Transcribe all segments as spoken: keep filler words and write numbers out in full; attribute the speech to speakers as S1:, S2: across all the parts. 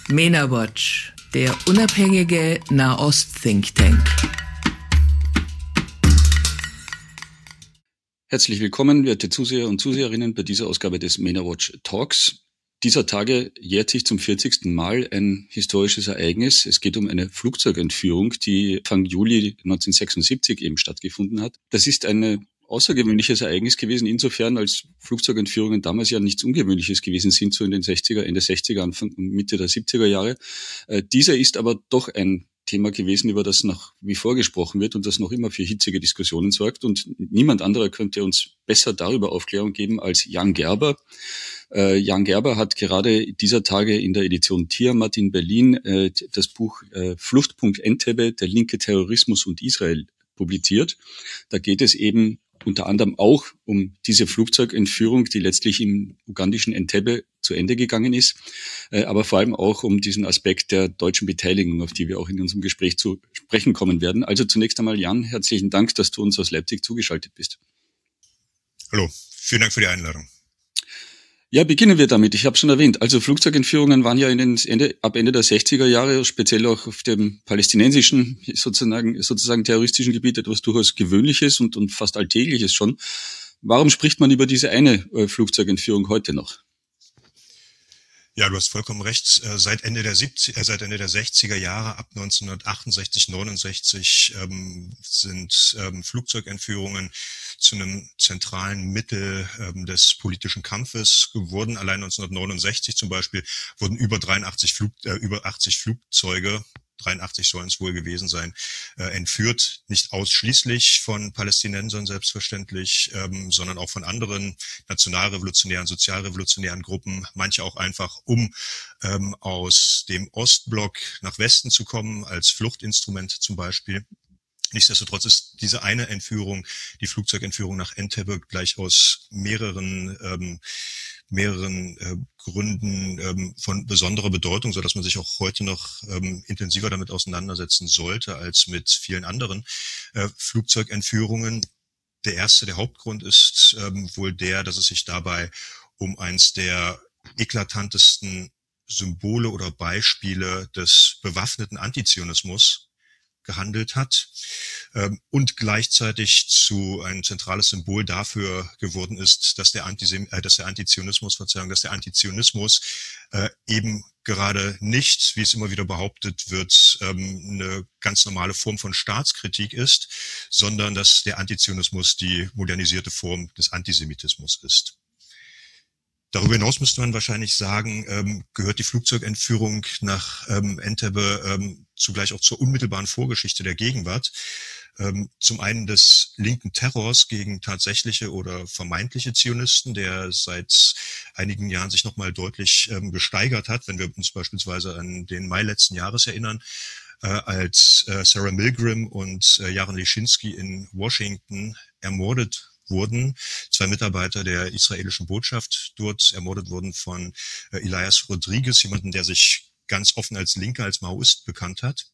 S1: MENA Watch, der unabhängige Nahost-Think Tank.
S2: Herzlich willkommen, werte Zuseher und Zuseherinnen, bei dieser Ausgabe des MENA Watch Talks. Dieser Tage jährt sich zum vierzigsten Mal ein historisches Ereignis. Es geht um eine Flugzeugentführung, die Anfang Juli neunzehnhundertsechsundsiebzig eben stattgefunden hat. Das ist ein außergewöhnliches Ereignis gewesen, insofern als Flugzeugentführungen damals ja nichts Ungewöhnliches gewesen sind, so in den sechziger, Ende sechziger, Anfang und Mitte der siebziger Jahre. Äh, dieser ist aber doch ein Thema gewesen, über das nach wie vor gesprochen wird und das noch immer für hitzige Diskussionen sorgt. Und niemand anderer könnte uns besser darüber Aufklärung geben als Jan Gerber. Äh, Jan Gerber hat gerade dieser Tage in der Edition Tiamat in Berlin äh, das Buch äh, Fluchtpunkt Entebbe, der linke Terrorismus und Israel publiziert. Da geht es eben unter anderem auch um diese Flugzeugentführung, die letztlich im ugandischen Entebbe zu Ende gegangen ist, äh, aber vor allem auch um diesen Aspekt der deutschen Beteiligung, auf die wir auch in unserem Gespräch zu sprechen kommen werden. Also zunächst einmal, Jan, herzlichen Dank, dass du uns aus Leipzig zugeschaltet bist.
S3: Hallo, vielen Dank für die Einladung.
S2: Ja, beginnen wir damit. Ich habe schon erwähnt. Also Flugzeugentführungen waren ja in den Ende, ab Ende der sechziger Jahre, speziell auch auf dem palästinensischen, sozusagen, sozusagen terroristischen Gebiet etwas durchaus Gewöhnliches und, und fast Alltägliches schon. Warum spricht man über diese eine äh, Flugzeugentführung heute noch?
S3: Ja, du hast vollkommen recht. Seit Ende der siebziger, äh, seit Ende der sechziger Jahre, ab neunzehnhundertachtundsechzig, neunundsechzig, ähm, sind ähm, Flugzeugentführungen zu einem zentralen Mittel ähm, des politischen Kampfes geworden. Allein neunzehnhundertneunundsechzig zum Beispiel wurden über dreiundachtzig Flug, äh, über achtzig Flugzeuge, dreiundachtzig sollen es wohl gewesen sein, äh, entführt. Nicht ausschließlich von Palästinensern selbstverständlich, ähm, sondern auch von anderen nationalrevolutionären, sozialrevolutionären Gruppen. Manche auch einfach, um ähm, aus dem Ostblock nach Westen zu kommen, als Fluchtinstrument zum Beispiel. Nichtsdestotrotz ist diese eine Entführung, die Flugzeugentführung nach Entebbe, gleich aus mehreren ähm, mehreren äh, Gründen ähm, von besonderer Bedeutung, so dass man sich auch heute noch ähm, intensiver damit auseinandersetzen sollte als mit vielen anderen äh, Flugzeugentführungen. Der erste, der Hauptgrund ist ähm, wohl der, dass es sich dabei um eins der eklatantesten Symbole oder Beispiele des bewaffneten Antizionismus gehandelt hat ähm, und gleichzeitig zu ein zentrales Symbol dafür geworden ist, dass der, Antisem äh, dass der Antizionismus, Verzeihung, dass der Antizionismus äh, eben gerade nicht, wie es immer wieder behauptet wird, ähm, eine ganz normale Form von Staatskritik ist, sondern dass der Antizionismus die modernisierte Form des Antisemitismus ist. Darüber hinaus müsste man wahrscheinlich sagen, ähm, gehört die Flugzeugentführung nach ähm, Entebbe ähm, zugleich auch zur unmittelbaren Vorgeschichte der Gegenwart. Ähm, zum einen des linken Terrors gegen tatsächliche oder vermeintliche Zionisten, der seit einigen Jahren sich nochmal deutlich ähm, gesteigert hat, wenn wir uns beispielsweise an den Mai letzten Jahres erinnern, äh, als äh, Sarah Milgram und äh, Jaron Leschinski in Washington ermordet wurden. Zwei Mitarbeiter der israelischen Botschaft dort ermordet wurden von äh, Elias Rodriguez, jemanden, der sich ganz offen als Linker, als Maoist bekannt hat.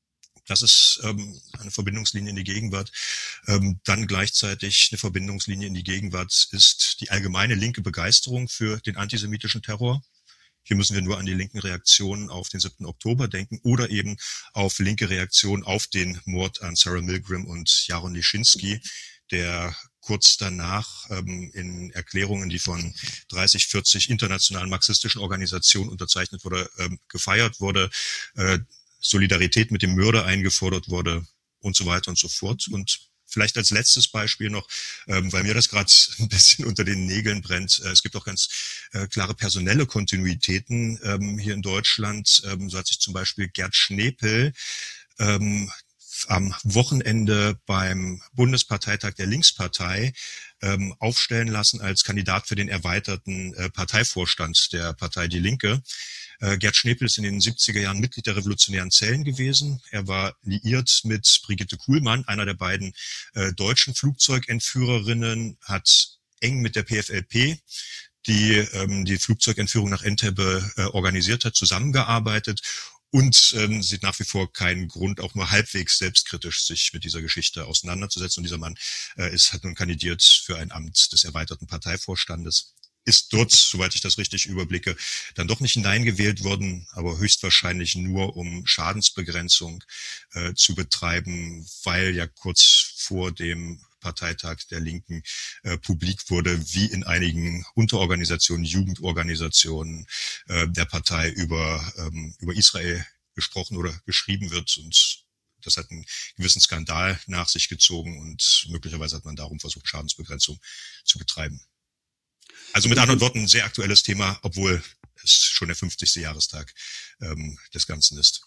S3: Das ist ähm, eine Verbindungslinie in die Gegenwart. Ähm, dann gleichzeitig eine Verbindungslinie in die Gegenwart ist die allgemeine linke Begeisterung für den antisemitischen Terror. Hier müssen wir nur an die linken Reaktionen auf den siebten Oktober denken oder eben auf linke Reaktionen auf den Mord an Sarah Milgram und Jaron Leschinski, der kurz danach ähm, in Erklärungen, die von dreißig, vierzig internationalen marxistischen Organisationen unterzeichnet wurde, ähm, gefeiert wurde, äh, Solidarität mit dem Mörder eingefordert wurde und so weiter und so fort. Und vielleicht als letztes Beispiel noch, ähm, weil mir das gerade ein bisschen unter den Nägeln brennt, äh, es gibt auch ganz äh, klare personelle Kontinuitäten ähm, hier in Deutschland. Ähm, so hat sich zum Beispiel Gerd Schnepel ähm, am Wochenende beim Bundesparteitag der Linkspartei ähm, aufstellen lassen als Kandidat für den erweiterten äh, Parteivorstand der Partei Die Linke. Äh, Gerd Schnepel ist in den siebziger Jahren Mitglied der Revolutionären Zellen gewesen. Er war liiert mit Brigitte Kuhlmann, einer der beiden äh, deutschen Flugzeugentführerinnen, hat eng mit der P F L P, die ähm, die Flugzeugentführung nach Entebbe äh, organisiert hat, zusammengearbeitet. Und ähm, sieht nach wie vor keinen Grund, auch nur halbwegs selbstkritisch sich mit dieser Geschichte auseinanderzusetzen. Und dieser Mann äh, ist hat nun kandidiert für ein Amt des erweiterten Parteivorstandes. ist dort, soweit ich das richtig überblicke, dann doch nicht hineingewählt worden, aber höchstwahrscheinlich nur, um Schadensbegrenzung äh, zu betreiben, weil ja kurz vor dem Parteitag der Linken äh, publik wurde, wie in einigen Unterorganisationen, Jugendorganisationen äh, der Partei über, ähm, über Israel gesprochen oder geschrieben wird. Und das hat einen gewissen Skandal nach sich gezogen und möglicherweise hat man darum versucht, Schadensbegrenzung zu betreiben. Also mit anderen Worten, ein sehr aktuelles Thema, obwohl es schon der fünfzigste Jahrestag ähm, des Ganzen ist.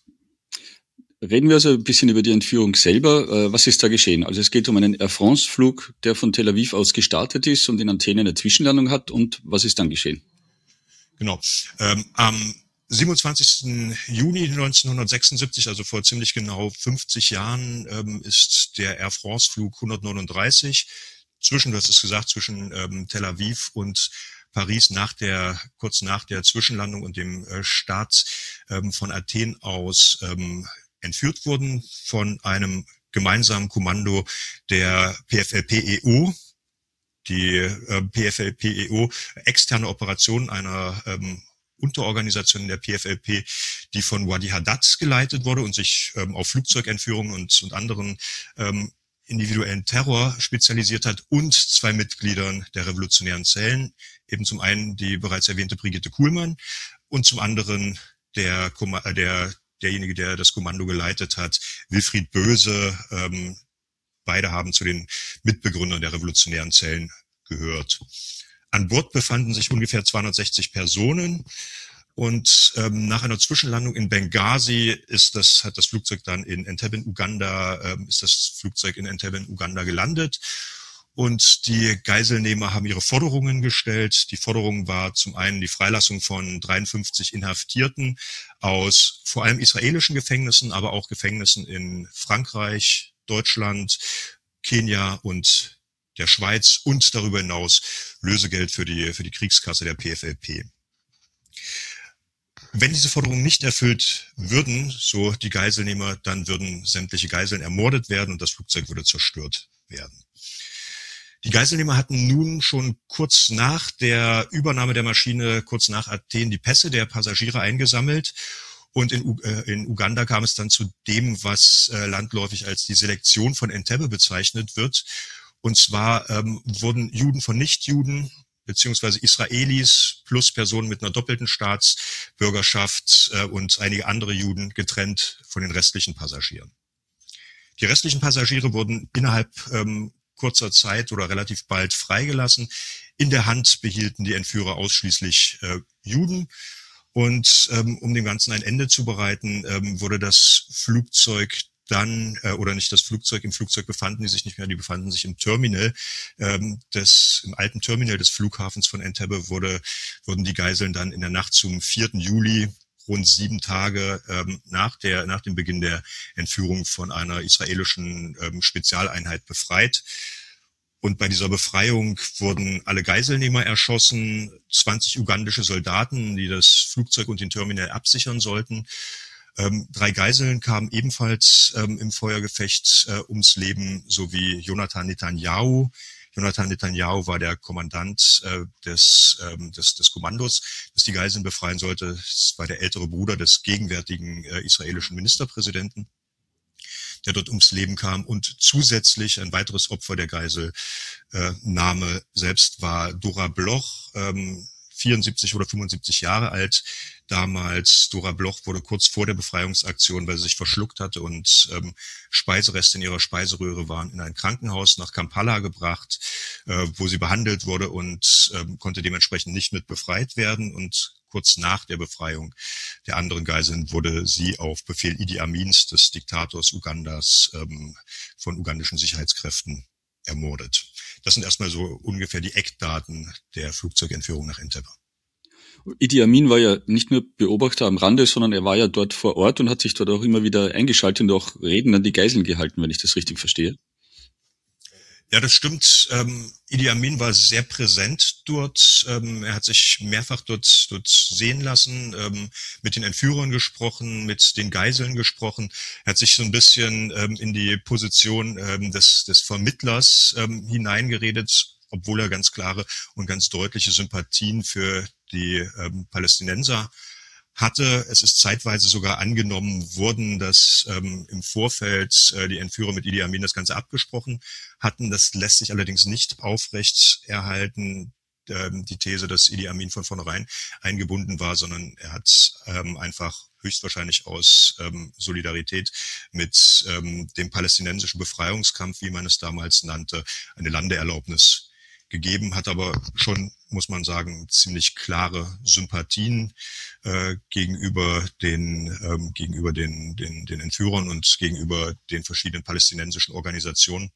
S2: Reden wir also ein bisschen über die Entführung selber. Was ist da geschehen? Also es geht um einen Air France-Flug, der von Tel Aviv aus gestartet ist und in Athen eine Zwischenlandung hat. Und was ist dann geschehen?
S3: Genau. Ähm, am siebenundzwanzigsten Juni neunzehnhundertsechsundsiebzig, also vor ziemlich genau fünfzig Jahren, ähm, ist der Air France-Flug hundertneununddreißig zwischen, du hast es gesagt, zwischen ähm, Tel Aviv und Paris nach der, kurz nach der Zwischenlandung und dem äh, Start ähm, von Athen aus ähm, entführt wurden von einem gemeinsamen Kommando der P F L P E O, die äh, P F L P E O, externe Operation einer ähm, Unterorganisation der P F L P, die von Wadi Haddad geleitet wurde und sich ähm, auf Flugzeugentführungen und, und anderen ähm, individuellen Terror spezialisiert hat, und zwei Mitgliedern der revolutionären Zellen, eben zum einen die bereits erwähnte Brigitte Kuhlmann und zum anderen der, der derjenige, der das Kommando geleitet hat, Wilfried Böse. Ähm, beide haben zu den Mitbegründern der revolutionären Zellen gehört. An Bord befanden sich ungefähr zweihundertsechzig Personen. Und ähm, nach einer Zwischenlandung in Benghazi ist das, hat das Flugzeug dann in Entebbe in Uganda, ähm, ist das Flugzeug in Entebbe in Uganda gelandet. Und die Geiselnehmer haben ihre Forderungen gestellt. Die Forderung war zum einen die Freilassung von dreiundfünfzig Inhaftierten aus vor allem israelischen Gefängnissen, aber auch Gefängnissen in Frankreich, Deutschland, Kenia und der Schweiz und darüber hinaus Lösegeld für die, für die Kriegskasse der P F L P. Wenn diese Forderungen nicht erfüllt würden, so die Geiselnehmer, dann würden sämtliche Geiseln ermordet werden und das Flugzeug würde zerstört werden. Die Geiselnehmer hatten nun schon kurz nach der Übernahme der Maschine, kurz nach Athen, die Pässe der Passagiere eingesammelt. Und in, U- äh, in Uganda kam es dann zu dem, was äh, landläufig als die Selektion von Entebbe bezeichnet wird. Und zwar ähm, wurden Juden von Nichtjuden beziehungsweise Israelis plus Personen mit einer doppelten Staatsbürgerschaft äh, und einige andere Juden getrennt von den restlichen Passagieren. Die restlichen Passagiere wurden innerhalb ähm, kurzer Zeit oder relativ bald freigelassen. In der Hand behielten die Entführer ausschließlich äh, Juden. Und ähm, um dem Ganzen ein Ende zu bereiten, ähm, wurde das Flugzeug dann, äh, oder nicht das Flugzeug, im Flugzeug befanden die sich nicht mehr, die befanden sich im Terminal ähm, des, im alten Terminal des Flughafens von Entebbe wurde, wurden die Geiseln dann in der Nacht zum vierten Juli, rund sieben Tage ähm, nach der, nach dem Beginn der Entführung von einer israelischen ähm, Spezialeinheit befreit. Und bei dieser Befreiung wurden alle Geiselnehmer erschossen, zwanzig ugandische Soldaten, die das Flugzeug und den Terminal absichern sollten. Ähm, drei Geiseln kamen ebenfalls ähm, im Feuergefecht äh, ums Leben, sowie Jonathan Netanyahu. Jonathan Netanyahu war der Kommandant äh, des, ähm, des, des Kommandos, das die Geiseln befreien sollte. Es war der ältere Bruder des gegenwärtigen äh, israelischen Ministerpräsidenten, der dort ums Leben kam. Und zusätzlich ein weiteres Opfer der Geiselnahme selbst war Dora Bloch, ähm, vierundsiebzig oder fünfundsiebzig Jahre alt. Damals, Dora Bloch wurde kurz vor der Befreiungsaktion, weil sie sich verschluckt hatte und ähm, Speisereste in ihrer Speiseröhre waren, in ein Krankenhaus nach Kampala gebracht, äh, wo sie behandelt wurde und ähm, konnte dementsprechend nicht mit befreit werden. Und kurz nach der Befreiung der anderen Geiseln wurde sie auf Befehl Idi Amins, des Diktators Ugandas, ähm, von ugandischen Sicherheitskräften ermordet. Das sind erstmal so ungefähr die Eckdaten der Flugzeugentführung nach Entebbe.
S2: Idi Amin war ja nicht nur Beobachter am Rande, sondern er war ja dort vor Ort und hat sich dort auch immer wieder eingeschaltet und auch Reden an die Geiseln gehalten, wenn ich das richtig verstehe.
S3: Ja, das stimmt. Ähm, Idi Amin war sehr präsent dort. Ähm, er hat sich mehrfach dort, dort sehen lassen, ähm, mit den Entführern gesprochen, mit den Geiseln gesprochen. Er hat sich so ein bisschen ähm, in die Position ähm, des, des Vermittlers ähm, hineingeredet, obwohl er ganz klare und ganz deutliche Sympathien für die ähm, Palästinenser hatte. Es ist zeitweise sogar angenommen worden, dass ähm, im Vorfeld äh, die Entführer mit Idi Amin das Ganze abgesprochen hatten. Das lässt sich allerdings nicht aufrecht erhalten, ähm, die These, dass Idi Amin von vornherein eingebunden war, sondern er hat ähm, einfach höchstwahrscheinlich aus ähm, Solidarität mit ähm, dem palästinensischen Befreiungskampf, wie man es damals nannte, eine Landeerlaubnis gegeben, hat aber schon, muss man sagen, ziemlich klare Sympathien äh, gegenüber den ähm, gegenüber den, den den Entführern und gegenüber den verschiedenen palästinensischen Organisationen.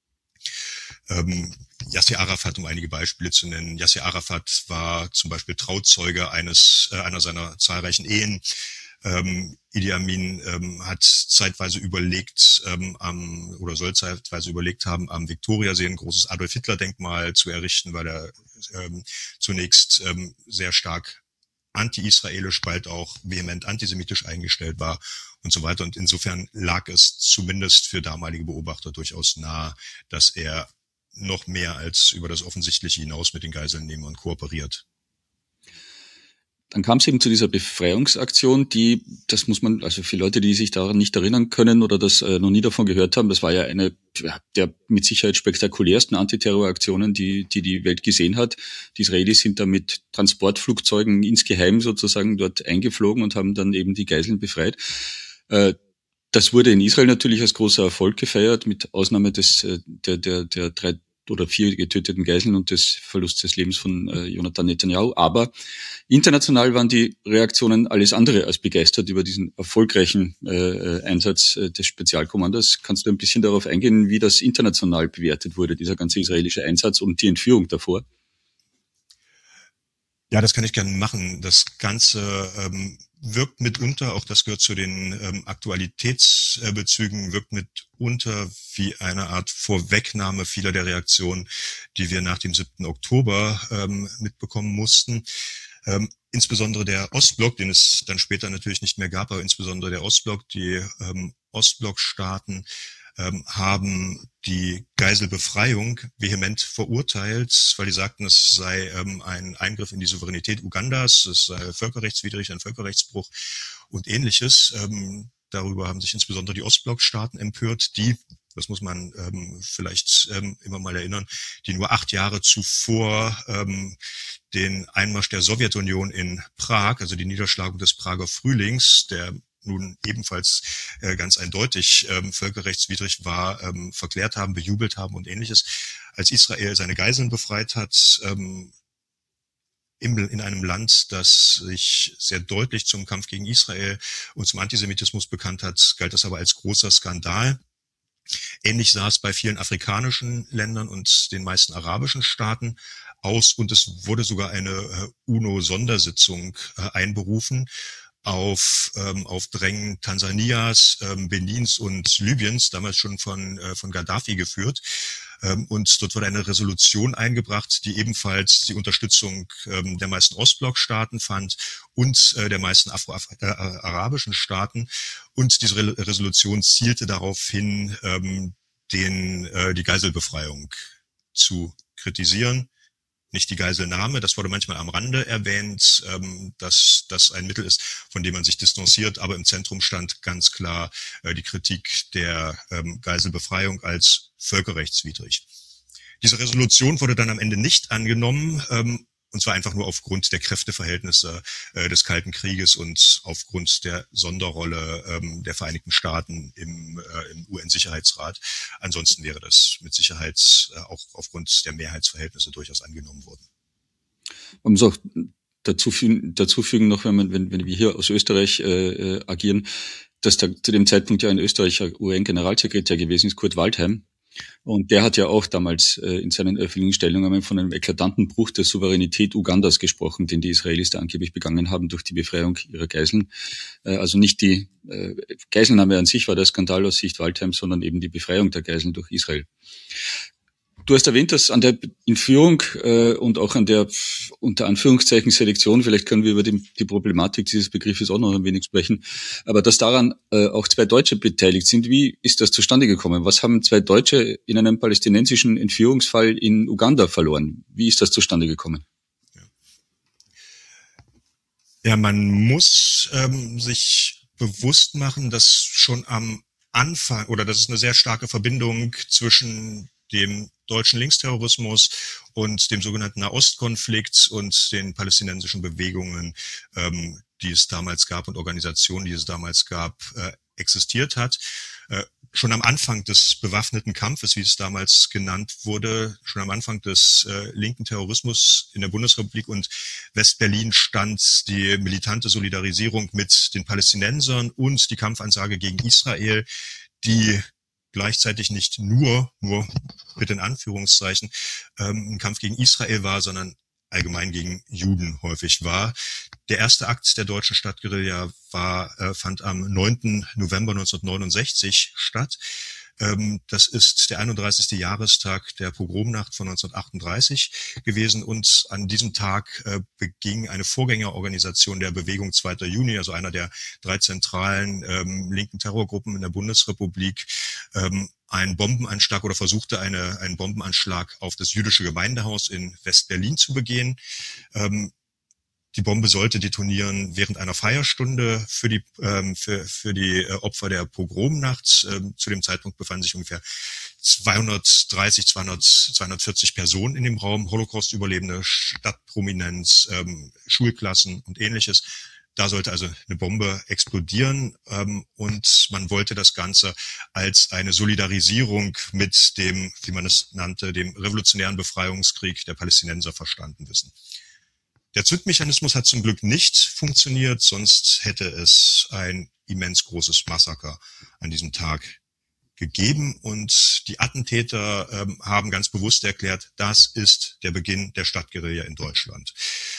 S3: Ähm, Yasser Arafat, um einige Beispiele zu nennen. Yasser Arafat war zum Beispiel Trauzeuge eines äh, einer seiner zahlreichen Ehen. Ähm, Idi Amin ähm, hat zeitweise überlegt, ähm, am, oder soll zeitweise überlegt haben, am Viktoriasee ein großes Adolf-Hitler-Denkmal zu errichten, weil er ähm, zunächst ähm, sehr stark anti-israelisch, bald auch vehement antisemitisch eingestellt war und so weiter. Und insofern lag es zumindest für damalige Beobachter durchaus nahe, dass er noch mehr als über das Offensichtliche hinaus mit den Geiselnehmern kooperiert.
S2: Dann kam es eben zu dieser Befreiungsaktion, die, das muss man, also für Leute, die sich daran nicht erinnern können oder das äh, noch nie davon gehört haben, das war ja eine der mit Sicherheit spektakulärsten Antiterroraktionen, die, die die Welt gesehen hat. Die Israelis sind da mit Transportflugzeugen insgeheim sozusagen dort eingeflogen und haben dann eben die Geiseln befreit. Äh, das wurde in Israel natürlich als großer Erfolg gefeiert, mit Ausnahme des, der, der, der drei oder vier getöteten Geiseln und des Verlusts des Lebens von äh, Jonathan Netanyahu. Aber international waren die Reaktionen alles andere als begeistert über diesen erfolgreichen äh, Einsatz äh, des Spezialkommandos. Kannst du ein bisschen darauf eingehen, wie das international bewertet wurde, dieser ganze israelische Einsatz und die Entführung davor?
S3: Ja, das kann ich gerne machen. Das Ganze ähm, wirkt mitunter, auch das gehört zu den ähm, Aktualitätsbezügen, wirkt mitunter wie eine Art Vorwegnahme vieler der Reaktionen, die wir nach dem siebten Oktober ähm, mitbekommen mussten. Ähm, insbesondere der Ostblock, den es dann später natürlich nicht mehr gab, aber insbesondere der Ostblock, die ähm, Ostblockstaaten ähm, haben die Geiselbefreiung vehement verurteilt, weil die sagten, es sei ähm, ein Eingriff in die Souveränität Ugandas, es sei völkerrechtswidrig, ein Völkerrechtsbruch und Ähnliches. Ähm, darüber haben sich insbesondere die Ostblockstaaten empört, die, das muss man ähm, vielleicht ähm, immer mal erinnern, die nur acht Jahre zuvor ähm, den Einmarsch der Sowjetunion in Prag, also die Niederschlagung des Prager Frühlings, der nun ebenfalls äh, ganz eindeutig ähm, völkerrechtswidrig war, ähm, verklärt haben, bejubelt haben und Ähnliches. Als Israel seine Geiseln befreit hat, ähm, im, in einem Land, das sich sehr deutlich zum Kampf gegen Israel und zum Antisemitismus bekannt hat, galt das aber als großer Skandal. Ähnlich sah es bei vielen afrikanischen Ländern und den meisten arabischen Staaten aus und es wurde sogar eine äh, UNO-Sondersitzung äh, einberufen, auf ähm, auf Drängen Tansanias, ähm, Benins und Libyens, damals schon von äh, von Gaddafi geführt. Ähm, und dort wurde eine Resolution eingebracht, die ebenfalls die Unterstützung ähm, der meisten Ostblockstaaten fand und äh, der meisten afro-arabischen äh, Staaten. Und diese Re- Resolution zielte darauf hin, ähm, den äh, die Geiselbefreiung zu kritisieren. Nicht die Geiselnahme, das wurde manchmal am Rande erwähnt, ähm, dass das ein Mittel ist, von dem man sich distanziert, aber im Zentrum stand ganz klar äh, die Kritik der ähm, Geiselbefreiung als völkerrechtswidrig. Diese Resolution wurde dann am Ende nicht angenommen, ähm, und zwar einfach nur aufgrund der Kräfteverhältnisse äh, des Kalten Krieges und aufgrund der Sonderrolle ähm, der Vereinigten Staaten im, äh, im U N-Sicherheitsrat. Ansonsten wäre das mit Sicherheit äh, auch aufgrund der Mehrheitsverhältnisse durchaus angenommen worden.
S2: Man muss auch dazu fügen, dazu fügen noch, wenn, man, wenn, wenn wir hier aus Österreich äh, agieren, dass da zu dem Zeitpunkt ja ein Österreicher U N-Generalsekretär gewesen ist, Kurt Waldheim. Und der hat ja auch damals äh, in seinen öffentlichen Stellungnahmen von einem eklatanten Bruch der Souveränität Ugandas gesprochen, den die Israelis da angeblich begangen haben durch die Befreiung ihrer Geiseln. Äh, also nicht die äh, Geiselnahme an sich war der Skandal aus Sicht Waldheims, sondern eben die Befreiung der Geiseln durch Israel. Du hast erwähnt, dass an der Entführung äh, und auch an der unter Anführungszeichen Selektion, vielleicht können wir über die, die Problematik dieses Begriffes auch noch ein wenig sprechen, aber dass daran äh, auch zwei Deutsche beteiligt sind. Wie ist das zustande gekommen? Was haben zwei Deutsche in einem palästinensischen Entführungsfall in Uganda verloren? Wie ist das zustande gekommen?
S3: Ja, man muss ähm, sich bewusst machen, dass schon am Anfang, oder dass es eine sehr starke Verbindung zwischen dem deutschen Linksterrorismus und dem sogenannten Nahostkonflikt und den palästinensischen Bewegungen, ähm, die es damals gab und Organisationen, die es damals gab, äh, existiert hat. Äh, schon am Anfang des bewaffneten Kampfes, wie es damals genannt wurde, schon am Anfang des äh, linken Terrorismus in der Bundesrepublik und Westberlin stand die militante Solidarisierung mit den Palästinensern und die Kampfansage gegen Israel, die gleichzeitig nicht nur, nur mit den Anführungszeichen, ähm, ein Kampf gegen Israel war, sondern allgemein gegen Juden häufig war. Der erste Akt der deutschen Stadtguerilla war, äh, fand am neunten November neunzehnhundertneunundsechzig statt. Ähm, das ist der einunddreißigste Jahrestag der Pogromnacht von neunzehnhundertachtunddreißig gewesen und an diesem Tag äh, beging eine Vorgängerorganisation der Bewegung zweiter Juni, also einer der drei zentralen ähm, linken Terrorgruppen in der Bundesrepublik, ähm, einen Bombenanschlag oder versuchte eine, einen Bombenanschlag auf das jüdische Gemeindehaus in West-Berlin zu begehen. Ähm, Die Bombe sollte detonieren während einer Feierstunde für die ähm, für für die äh, Opfer der Pogromnacht. Ähm, zu dem Zeitpunkt befanden sich ungefähr zweihundertdreißig, zweihundert, zweihundertvierzig Personen in dem Raum, Holocaust-Überlebende, Stadtprominenz, ähm, Schulklassen und Ähnliches. Da sollte also eine Bombe explodieren ähm, und man wollte das Ganze als eine Solidarisierung mit dem, wie man es nannte, dem revolutionären Befreiungskrieg der Palästinenser verstanden wissen. Der Zündmechanismus hat zum Glück nicht funktioniert, sonst hätte es ein immens großes Massaker an diesem Tag gegeben. Und die Attentäter ähm, haben ganz bewusst erklärt, das ist der Beginn der Stadtguerilla in Deutschland.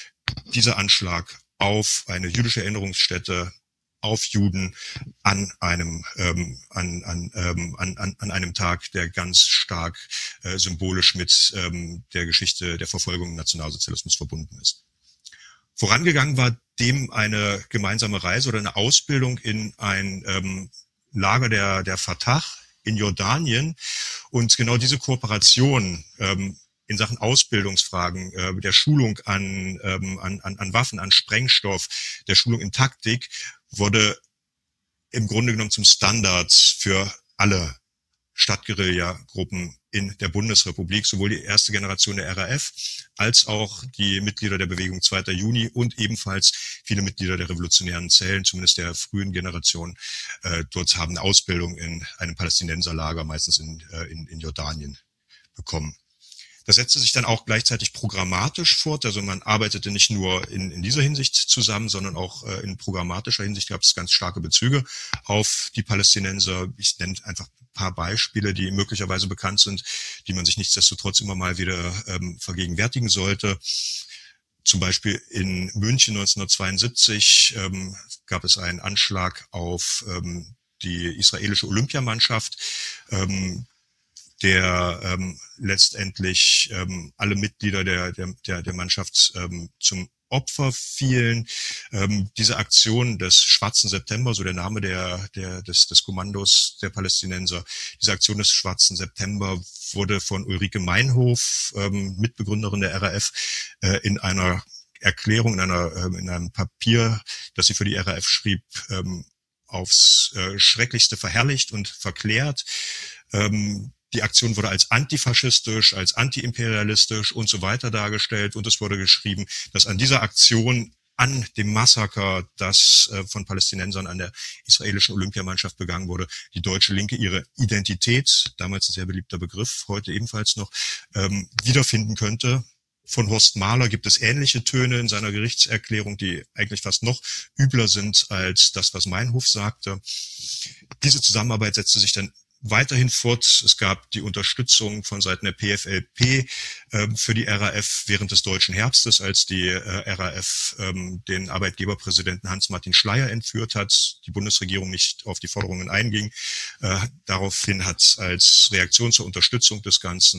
S3: Dieser Anschlag auf eine jüdische Erinnerungsstätte, auf Juden an einem ähm, an, an, ähm, an, an, an einem Tag, der ganz stark äh, symbolisch mit ähm, der Geschichte der Verfolgung im Nationalsozialismus verbunden ist. Vorangegangen war dem eine gemeinsame Reise oder eine Ausbildung in ein ähm, Lager der, der Fatah in Jordanien. Und genau diese Kooperation ähm, in Sachen Ausbildungsfragen, äh, der Schulung an, ähm, an, an, an Waffen, an Sprengstoff, der Schulung in Taktik, wurde im Grunde genommen zum Standard für alle Stadtguerilla-Gruppen in der Bundesrepublik, sowohl die erste Generation der R A F als auch die Mitglieder der Bewegung zweiter Juni und ebenfalls viele Mitglieder der revolutionären Zellen, zumindest der frühen Generation, äh, dort haben eine Ausbildung in einem Palästinenserlager, meistens in, äh, in, in Jordanien, bekommen. Das setzte sich dann auch gleichzeitig programmatisch fort, also man arbeitete nicht nur in, in dieser Hinsicht zusammen, sondern auch äh, in programmatischer Hinsicht gab es ganz starke Bezüge auf die Palästinenser. Ich nenne einfach ein paar Beispiele, die möglicherweise bekannt sind, die man sich nichtsdestotrotz immer mal wieder ähm, vergegenwärtigen sollte. Zum Beispiel in München neunzehnhundertzweiundsiebzig ähm, gab es einen Anschlag auf ähm, die israelische Olympiamannschaft, ähm, der ähm, letztendlich ähm, alle Mitglieder der, der, der Mannschaft ähm, zum Opfer fielen. Ähm, diese Aktion des Schwarzen September, so der Name der, der, des, des Kommandos der Palästinenser, diese Aktion des Schwarzen September wurde von Ulrike Meinhof, ähm, Mitbegründerin der R A F, äh, in einer Erklärung, in, einer, äh, in einem Papier, das sie für die R A F schrieb, ähm, aufs äh, Schrecklichste verherrlicht und verklärt. Ähm, Die Aktion wurde als antifaschistisch, als antiimperialistisch und so weiter dargestellt und es wurde geschrieben, dass an dieser Aktion, an dem Massaker, das äh, von Palästinensern an der israelischen Olympiamannschaft begangen wurde, die deutsche Linke ihre Identität, damals ein sehr beliebter Begriff, heute ebenfalls noch, ähm, wiederfinden könnte. Von Horst Mahler gibt es ähnliche Töne in seiner Gerichtserklärung, die eigentlich fast noch übler sind als das, was Meinhof sagte. Diese Zusammenarbeit setzte sich dann weiterhin fort. Es gab die Unterstützung von Seiten der P F L P äh, für die R A F während des Deutschen Herbstes, als die äh, R A F ähm, den Arbeitgeberpräsidenten Hans-Martin Schleyer entführt hat, die Bundesregierung nicht auf die Forderungen einging. Äh, daraufhin hat als Reaktion zur Unterstützung des Ganzen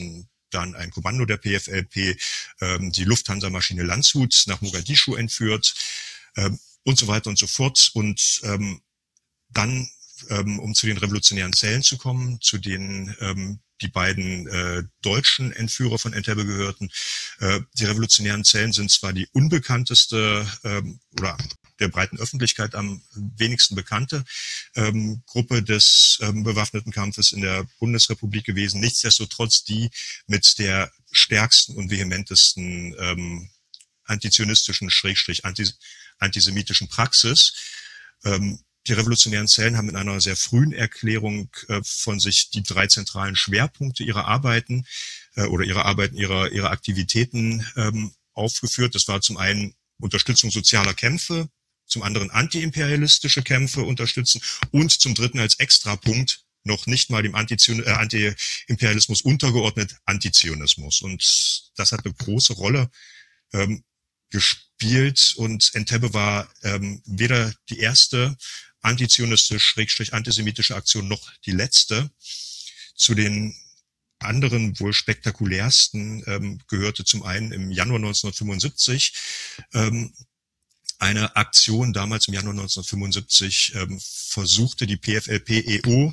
S3: dann ein Kommando der P F L P ähm, die Lufthansa-Maschine Landshut nach Mogadischu entführt ähm, und so weiter und so fort. Und ähm, dann, ähm, um zu den revolutionären Zellen zu kommen, zu denen ähm, die beiden äh, deutschen Entführer von Entebbe gehörten. Äh, die revolutionären Zellen sind zwar die unbekannteste ähm, oder der breiten Öffentlichkeit am wenigsten bekannte ähm, Gruppe des ähm, bewaffneten Kampfes in der Bundesrepublik gewesen, nichtsdestotrotz die mit der stärksten und vehementesten ähm, antizionistischen, Schrägstrich antis- antisemitischen Praxis. Ähm, Die revolutionären Zellen haben in einer sehr frühen Erklärung äh, von sich die drei zentralen Schwerpunkte ihrer Arbeiten äh, oder ihrer Arbeiten, ihrer, ihrer Aktivitäten ähm, aufgeführt. Das war zum einen Unterstützung sozialer Kämpfe, zum anderen antiimperialistische Kämpfe unterstützen und zum dritten als Extrapunkt noch nicht mal dem Antizion- äh, Antiimperialismus untergeordnet Antizionismus. Und das hat eine große Rolle ähm, gespielt und Entebbe war ähm, weder die erste antizionistische-antisemitische Aktion noch die letzte. Zu den anderen, wohl spektakulärsten ähm, gehörte zum einen im Januar neunzehnhundertfünfundsiebzig ähm, eine Aktion. Damals im Januar neunzehnhundertfünfundsiebzig ähm, versuchte die P F L P E O,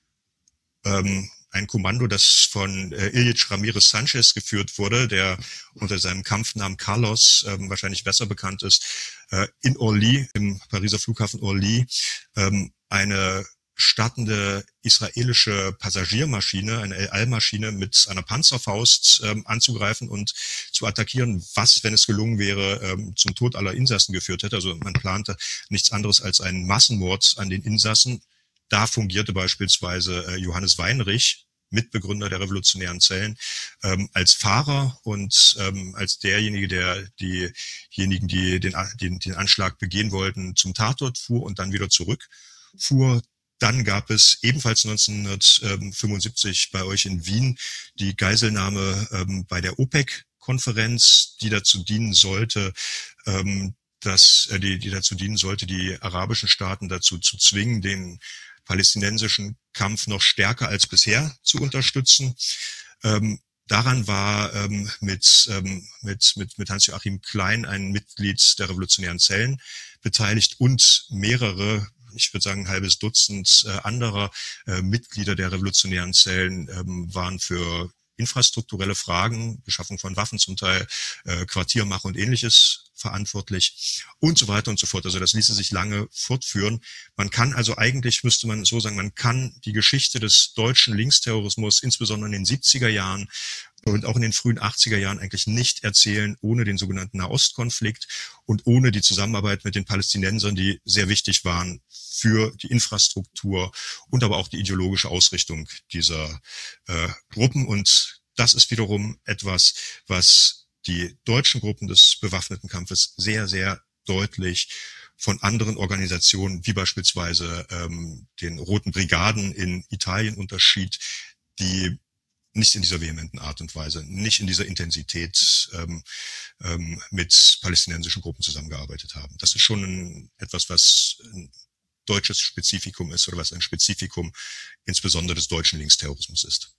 S3: ähm, ein Kommando, das von äh, Ilyich Ramirez Sanchez geführt wurde, der unter seinem Kampfnamen Carlos ähm, wahrscheinlich besser bekannt ist, äh, in Orly, im Pariser Flughafen Orly, ähm, eine startende israelische Passagiermaschine, eine El Al-Maschine mit einer Panzerfaust ähm, anzugreifen und zu attackieren, was, wenn es gelungen wäre, ähm, zum Tod aller Insassen geführt hätte. Also man plante nichts anderes als einen Massenmord an den Insassen. Da fungierte beispielsweise äh, Johannes Weinrich, Mitbegründer der revolutionären Zellen, ähm, als Fahrer und ähm, als derjenige, der diejenigen, die den, den, den Anschlag begehen wollten, zum Tatort fuhr und dann wieder zurückfuhr. Dann gab es ebenfalls neunzehnhundertfünfundsiebzig bei euch in Wien die Geiselnahme ähm, bei der OPEC-Konferenz, die dazu dienen sollte, ähm, dass äh, die, die dazu dienen sollte, die arabischen Staaten dazu zu zwingen, den palästinensischen Kampf noch stärker als bisher zu unterstützen. Ähm, daran war ähm, mit, ähm, mit, mit, mit Hans-Joachim Klein, ein Mitglied der revolutionären Zellen, beteiligt und mehrere, ich würde sagen ein halbes Dutzend äh, anderer äh, Mitglieder der revolutionären Zellen ähm, waren für infrastrukturelle Fragen, Beschaffung von Waffen zum Teil, äh, Quartiermache und ähnliches verantwortlich und so weiter und so fort. Also das ließe sich lange fortführen. Man kann also eigentlich, müsste man so sagen, man kann die Geschichte des deutschen Linksterrorismus, insbesondere in den siebziger Jahren und auch in den frühen achtziger Jahren eigentlich nicht erzählen, ohne den sogenannten Nahostkonflikt und ohne die Zusammenarbeit mit den Palästinensern, die sehr wichtig waren für die Infrastruktur und aber auch die ideologische Ausrichtung dieser äh, Gruppen. Und das ist wiederum etwas, was die deutschen Gruppen des bewaffneten Kampfes sehr, sehr deutlich von anderen Organisationen, wie beispielsweise ähm, den Roten Brigaden in Italien unterschied, die nicht in dieser vehementen Art und Weise, nicht in dieser Intensität ähm, ähm, mit palästinensischen Gruppen zusammengearbeitet haben. Das ist schon ein, etwas, was ein deutsches Spezifikum ist oder was ein Spezifikum insbesondere des deutschen Linksterrorismus ist.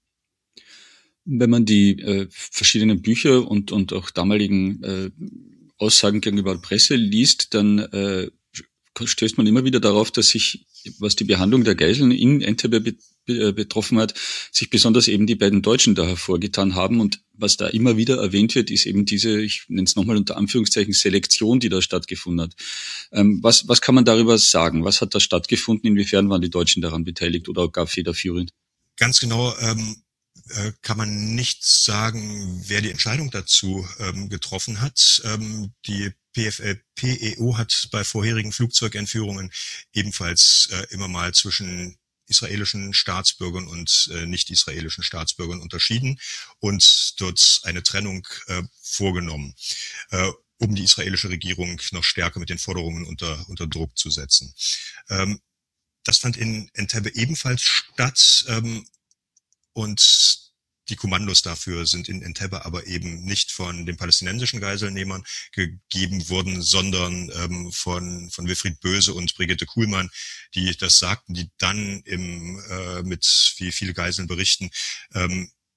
S2: Wenn man die äh, verschiedenen Bücher und, und auch damaligen äh, Aussagen gegenüber der Presse liest, dann äh, stößt man immer wieder darauf, dass sich, was die Behandlung der Geiseln in Entebbe be- be- betroffen hat, sich besonders eben die beiden Deutschen da hervorgetan haben. Und was da immer wieder erwähnt wird, ist eben diese, ich nenne es nochmal unter Anführungszeichen, Selektion, die da stattgefunden hat. Ähm, was, was kann man darüber sagen? Was hat da stattgefunden? Inwiefern waren die Deutschen daran beteiligt oder gar federführend?
S3: Ganz genau ähm, äh, kann man nicht sagen, wer die Entscheidung dazu ähm, getroffen hat. Ähm, die P F L P E O hat bei vorherigen Flugzeugentführungen ebenfalls äh, immer mal zwischen israelischen Staatsbürgern und äh, nicht-israelischen Staatsbürgern unterschieden und dort eine Trennung äh, vorgenommen, äh, um die israelische Regierung noch stärker mit den Forderungen unter, unter Druck zu setzen. Ähm, das fand in Entebbe ebenfalls statt ähm, und die Kommandos dafür sind in Entebbe aber eben nicht von den palästinensischen Geiselnehmern gegeben worden, sondern ähm, von von Wilfried Böse und Brigitte Kuhlmann, die das sagten, die dann im äh, mit wie viele Geiseln berichten, ähm,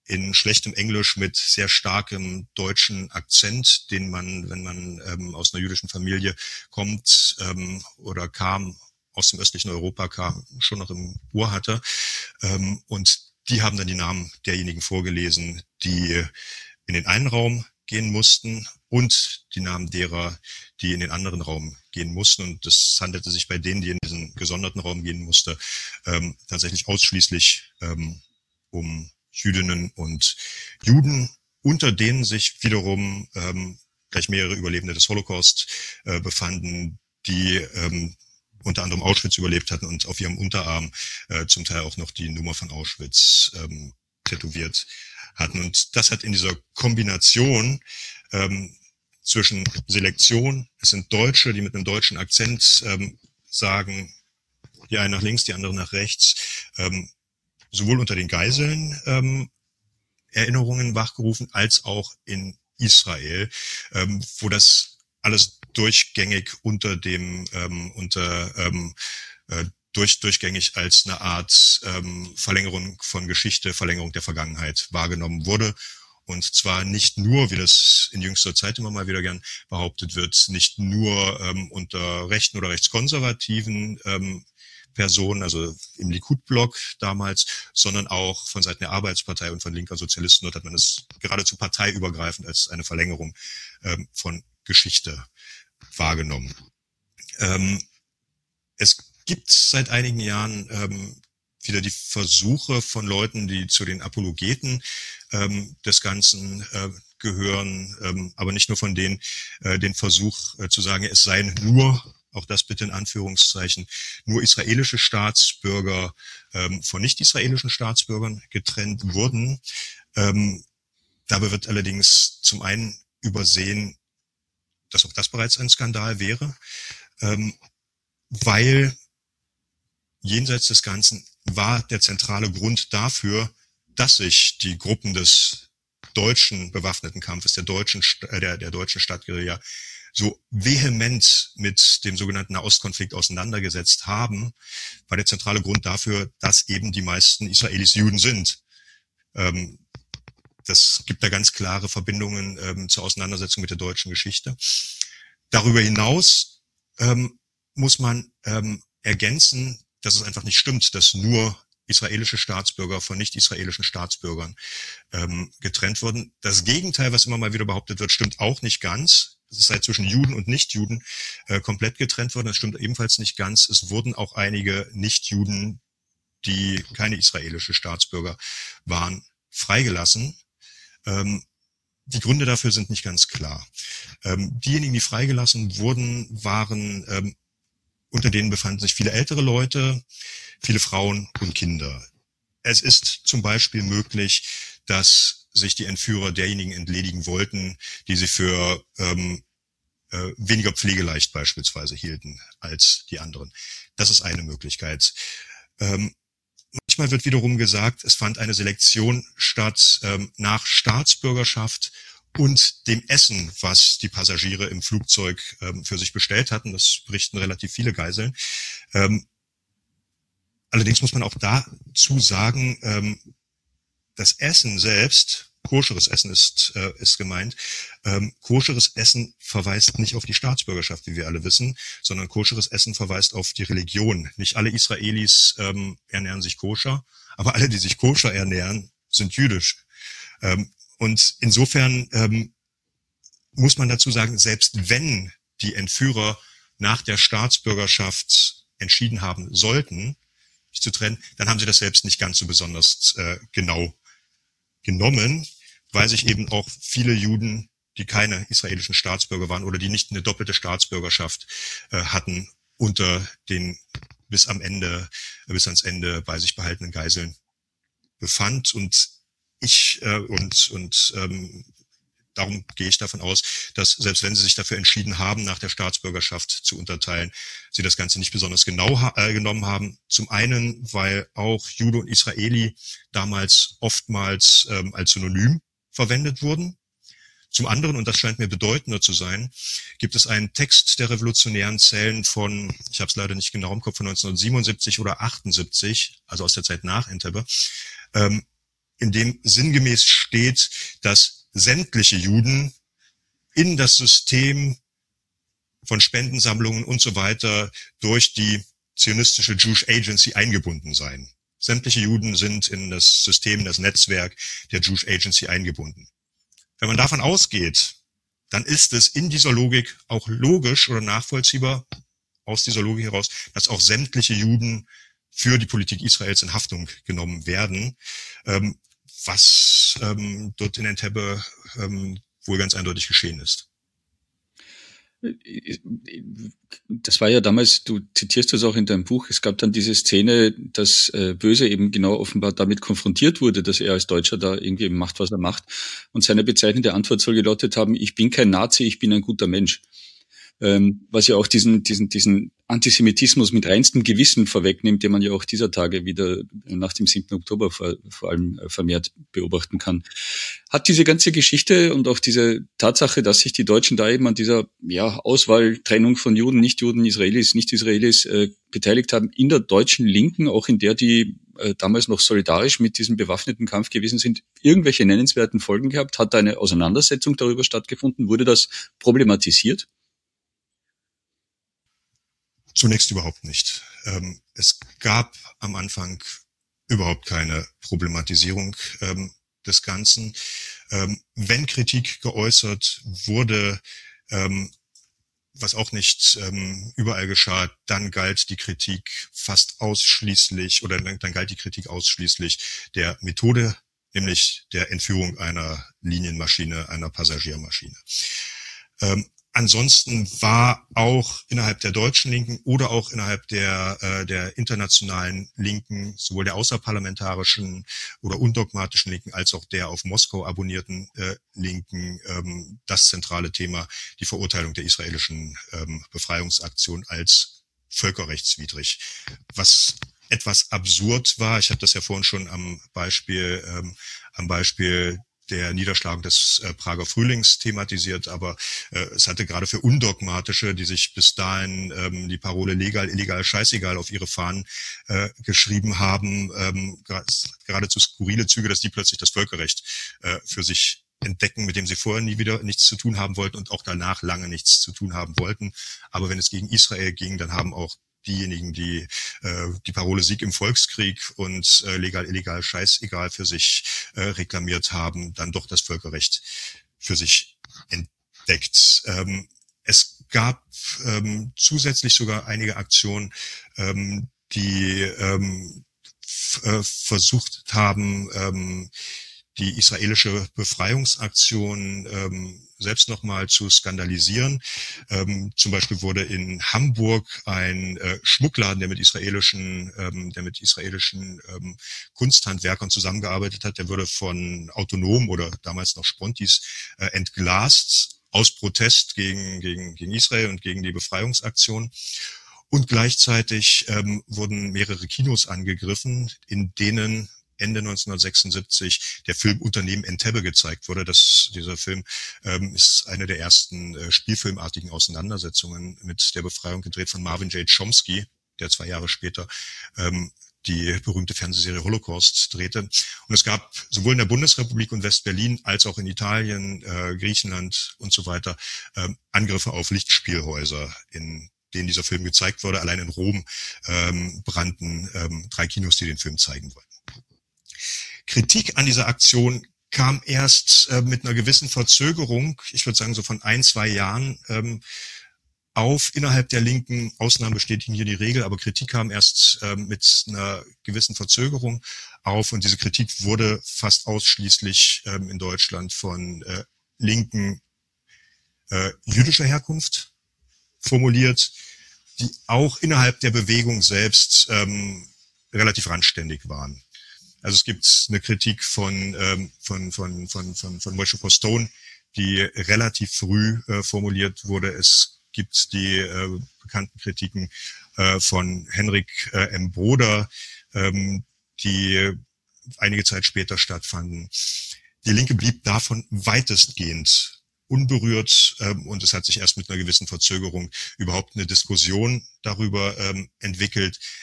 S3: in schlechtem Englisch mit sehr starkem deutschen Akzent, den man, wenn man ähm, aus einer jüdischen Familie kommt ähm, oder kam, aus dem östlichen Europa kam, schon noch im Ohr hatte. Ähm, und die haben dann die Namen derjenigen vorgelesen, die in den einen Raum gehen mussten und die Namen derer, die in den anderen Raum gehen mussten. Und es handelte sich bei denen, die in diesen gesonderten Raum gehen musste, ähm, tatsächlich ausschließlich ähm, um Jüdinnen und Juden, unter denen sich wiederum ähm, gleich mehrere Überlebende des Holocaust äh, befanden, die ähm, unter anderem Auschwitz überlebt hatten und auf ihrem Unterarm äh, zum Teil auch noch die Nummer von Auschwitz ähm, tätowiert hatten. Und das hat in dieser Kombination ähm, zwischen Selektion, es sind Deutsche, die mit einem deutschen Akzent ähm, sagen, die einen nach links, die anderen nach rechts, ähm, sowohl unter den Geiseln ähm, Erinnerungen wachgerufen, als auch in Israel, ähm, wo das alles durchgängig unter dem, ähm, unter ähm, äh, durch durchgängig als eine Art ähm, Verlängerung von Geschichte, Verlängerung der Vergangenheit wahrgenommen wurde. Und zwar nicht nur, wie das in jüngster Zeit immer mal wieder gern behauptet wird, nicht nur ähm, unter rechten oder rechtskonservativen ähm, Personen, also im Likud-Block damals, sondern auch von Seiten der Arbeitspartei und von linker Sozialisten. Dort hat man es geradezu parteiübergreifend als eine Verlängerung ähm, von Geschichte wahrgenommen. Ähm, es gibt seit einigen Jahren ähm, wieder die Versuche von Leuten, die zu den Apologeten ähm, des Ganzen äh, gehören, ähm, aber nicht nur von denen, äh, den Versuch äh, zu sagen, es seien nur, auch das bitte in Anführungszeichen, nur israelische Staatsbürger ähm, von nicht-israelischen Staatsbürgern getrennt wurden. Ähm, dabei wird allerdings zum einen übersehen, dass auch das bereits ein Skandal wäre, ähm, weil jenseits des Ganzen war der zentrale Grund dafür, dass sich die Gruppen des deutschen bewaffneten Kampfes, der deutschen, äh, der, der deutschen Stadtguerilla, so vehement mit dem sogenannten Nahostkonflikt auseinandergesetzt haben, war der zentrale Grund dafür, dass eben die meisten Israelis Juden sind. Ähm, das gibt da ganz klare Verbindungen ähm, zur Auseinandersetzung mit der deutschen Geschichte. Darüber hinaus ähm, muss man ähm, ergänzen, dass es einfach nicht stimmt, dass nur israelische Staatsbürger von nicht-israelischen Staatsbürgern ähm, getrennt wurden. Das Gegenteil, was immer mal wieder behauptet wird, stimmt auch nicht ganz. Es sei zwischen Juden und Nichtjuden äh, komplett getrennt worden. Das stimmt ebenfalls nicht ganz. Es wurden auch einige Nichtjuden, die keine israelische Staatsbürger waren, freigelassen. Ähm, die Gründe dafür sind nicht ganz klar. Ähm, diejenigen, die freigelassen wurden, waren ähm, unter denen befanden sich viele ältere Leute, viele Frauen und Kinder. Es ist zum Beispiel möglich, dass sich die Entführer derjenigen entledigen wollten, die sie für ähm, äh, weniger pflegeleicht beispielsweise hielten als die anderen. Das ist eine Möglichkeit. Ähm, manchmal wird wiederum gesagt, es fand eine Selektion statt ähm, nach Staatsbürgerschaft und dem Essen, was die Passagiere im Flugzeug ähm, für sich bestellt hatten. Das berichten relativ viele Geiseln. Ähm, allerdings muss man auch dazu sagen, ähm, das Essen selbst, koscheres Essen ist, äh, ist gemeint, ähm, koscheres Essen verweist nicht auf die Staatsbürgerschaft, wie wir alle wissen, sondern koscheres Essen verweist auf die Religion. Nicht alle Israelis ähm, ernähren sich koscher, aber alle, die sich koscher ernähren, sind jüdisch. Ähm, Und insofern ähm, muss man dazu sagen, selbst wenn die Entführer nach der Staatsbürgerschaft entschieden haben sollten, sich zu trennen, dann haben sie das selbst nicht ganz so besonders äh, genau genommen, weil sich eben auch viele Juden, die keine israelischen Staatsbürger waren oder die nicht eine doppelte Staatsbürgerschaft äh, hatten, unter den bis am Ende, äh, bis ans Ende bei sich behaltenen Geiseln befand. Und Ich äh, und und ähm, darum gehe ich davon aus, dass selbst wenn sie sich dafür entschieden haben, nach der Staatsbürgerschaft zu unterteilen, sie das Ganze nicht besonders genau ha- äh, genommen haben. Zum einen, weil auch Jude und Israeli damals oftmals ähm, als Synonym verwendet wurden. Zum anderen, und das scheint mir bedeutender zu sein, gibt es einen Text der revolutionären Zellen von, ich habe es leider nicht genau im Kopf, von neunzehnhundertsiebenundsiebzig oder achtundsiebzig, also aus der Zeit nach Entebbe, ähm, in dem sinngemäß steht, dass sämtliche Juden in das System von Spendensammlungen und so weiter durch die zionistische Jewish Agency eingebunden seien. Sämtliche Juden sind in das System, das Netzwerk der Jewish Agency eingebunden. Wenn man davon ausgeht, dann ist es in dieser Logik auch logisch oder nachvollziehbar, aus dieser Logik heraus, dass auch sämtliche Juden für die Politik Israels in Haftung genommen werden, ähm, was ähm, dort in Entebbe ähm, wohl ganz eindeutig geschehen ist.
S2: Das war ja damals, du zitierst das auch in deinem Buch, es gab dann diese Szene, dass äh, Böse eben genau offenbar damit konfrontiert wurde, dass er als Deutscher da irgendwie eben macht, was er macht. Und seine bezeichnende Antwort soll gelautet haben, ich bin kein Nazi, ich bin ein guter Mensch. Ähm, was ja auch diesen, diesen, diesen Antisemitismus mit reinstem Gewissen vorwegnimmt, den man ja auch dieser Tage wieder nach dem siebten Oktober vor, vor allem vermehrt beobachten kann. Hat diese ganze Geschichte und auch diese Tatsache, dass sich die Deutschen da eben an dieser ja, Auswahltrennung von Juden, Nicht-Juden, Israelis, Nicht-Israelis äh, beteiligt haben, in der deutschen Linken, auch in der die äh, damals noch solidarisch mit diesem bewaffneten Kampf gewesen sind, irgendwelche nennenswerten Folgen gehabt? Hat da eine Auseinandersetzung darüber stattgefunden? Wurde das problematisiert?
S3: Zunächst überhaupt nicht. Ähm, es gab am Anfang überhaupt keine Problematisierung ähm, des Ganzen. Ähm, wenn Kritik geäußert wurde, ähm, was auch nicht ähm, überall geschah, dann galt die Kritik fast ausschließlich, oder dann, dann galt die Kritik ausschließlich der Methode, nämlich der Entführung einer Linienmaschine, einer Passagiermaschine. Ähm, Ansonsten war auch innerhalb der deutschen Linken oder auch innerhalb der, äh, der internationalen Linken, sowohl der außerparlamentarischen oder undogmatischen Linken als auch der auf Moskau abonnierten äh, Linken, ähm, das zentrale Thema, die Verurteilung der israelischen ähm, Befreiungsaktion als völkerrechtswidrig. Was etwas absurd war, ich habe das ja vorhin schon am Beispiel, ähm, am Beispiel der Niederschlagung des äh, Prager Frühlings thematisiert, aber äh, es hatte gerade für Undogmatische, die sich bis dahin ähm, die Parole legal, illegal, scheißegal auf ihre Fahnen äh, geschrieben haben, ähm, geradezu skurrile Züge, dass die plötzlich das Völkerrecht äh, für sich entdecken, mit dem sie vorher nie wieder nichts zu tun haben wollten und auch danach lange nichts zu tun haben wollten. Aber wenn es gegen Israel ging, dann haben auch diejenigen, die äh, die Parole Sieg im Volkskrieg und äh, legal, illegal, scheißegal für sich äh, reklamiert haben, dann doch das Völkerrecht für sich entdeckt. Ähm, es gab ähm, zusätzlich sogar einige Aktionen, ähm, die ähm, f- äh, versucht haben, ähm, die israelische Befreiungsaktion ähm, selbst nochmal zu skandalisieren. Ähm, zum Beispiel wurde in Hamburg ein äh, Schmuckladen, der mit israelischen, ähm, der mit israelischen ähm, Kunsthandwerkern zusammengearbeitet hat, der wurde von Autonom oder damals noch Spontis äh, entglast aus Protest gegen, gegen, gegen Israel und gegen die Befreiungsaktion. Und gleichzeitig ähm, wurden mehrere Kinos angegriffen, in denen Ende neunzehnhundertsechsundsiebzig der Film Unternehmen Entebbe gezeigt wurde. Das, dieser Film ähm, ist eine der ersten äh, spielfilmartigen Auseinandersetzungen mit der Befreiung, gedreht von Marvin J. Chomsky, der zwei Jahre später ähm, die berühmte Fernsehserie Holocaust drehte. Und es gab sowohl in der Bundesrepublik und Westberlin als auch in Italien, äh, Griechenland und so weiter ähm, Angriffe auf Lichtspielhäuser, in denen dieser Film gezeigt wurde. Allein in Rom ähm, brannten ähm, drei Kinos, die den Film zeigen wollten. Kritik an dieser Aktion kam erst äh, mit einer gewissen Verzögerung, ich würde sagen so von ein, zwei Jahren, ähm, auf innerhalb der Linken. Ausnahmen bestätigen hier die Regel, aber Kritik kam erst ähm, mit einer gewissen Verzögerung auf und diese Kritik wurde fast ausschließlich ähm, in Deutschland von äh, Linken äh, jüdischer Herkunft formuliert, die auch innerhalb der Bewegung selbst ähm, relativ randständig waren. Also es gibt eine Kritik von ähm, von von von von von Moshe Postone, die relativ früh äh, formuliert wurde. Es gibt die äh, bekannten Kritiken äh, von Henrik äh, M. Broder, ähm, die einige Zeit später stattfanden. Die Linke blieb davon weitestgehend unberührt ähm, und es hat sich erst mit einer gewissen Verzögerung überhaupt eine Diskussion darüber ähm, entwickelt.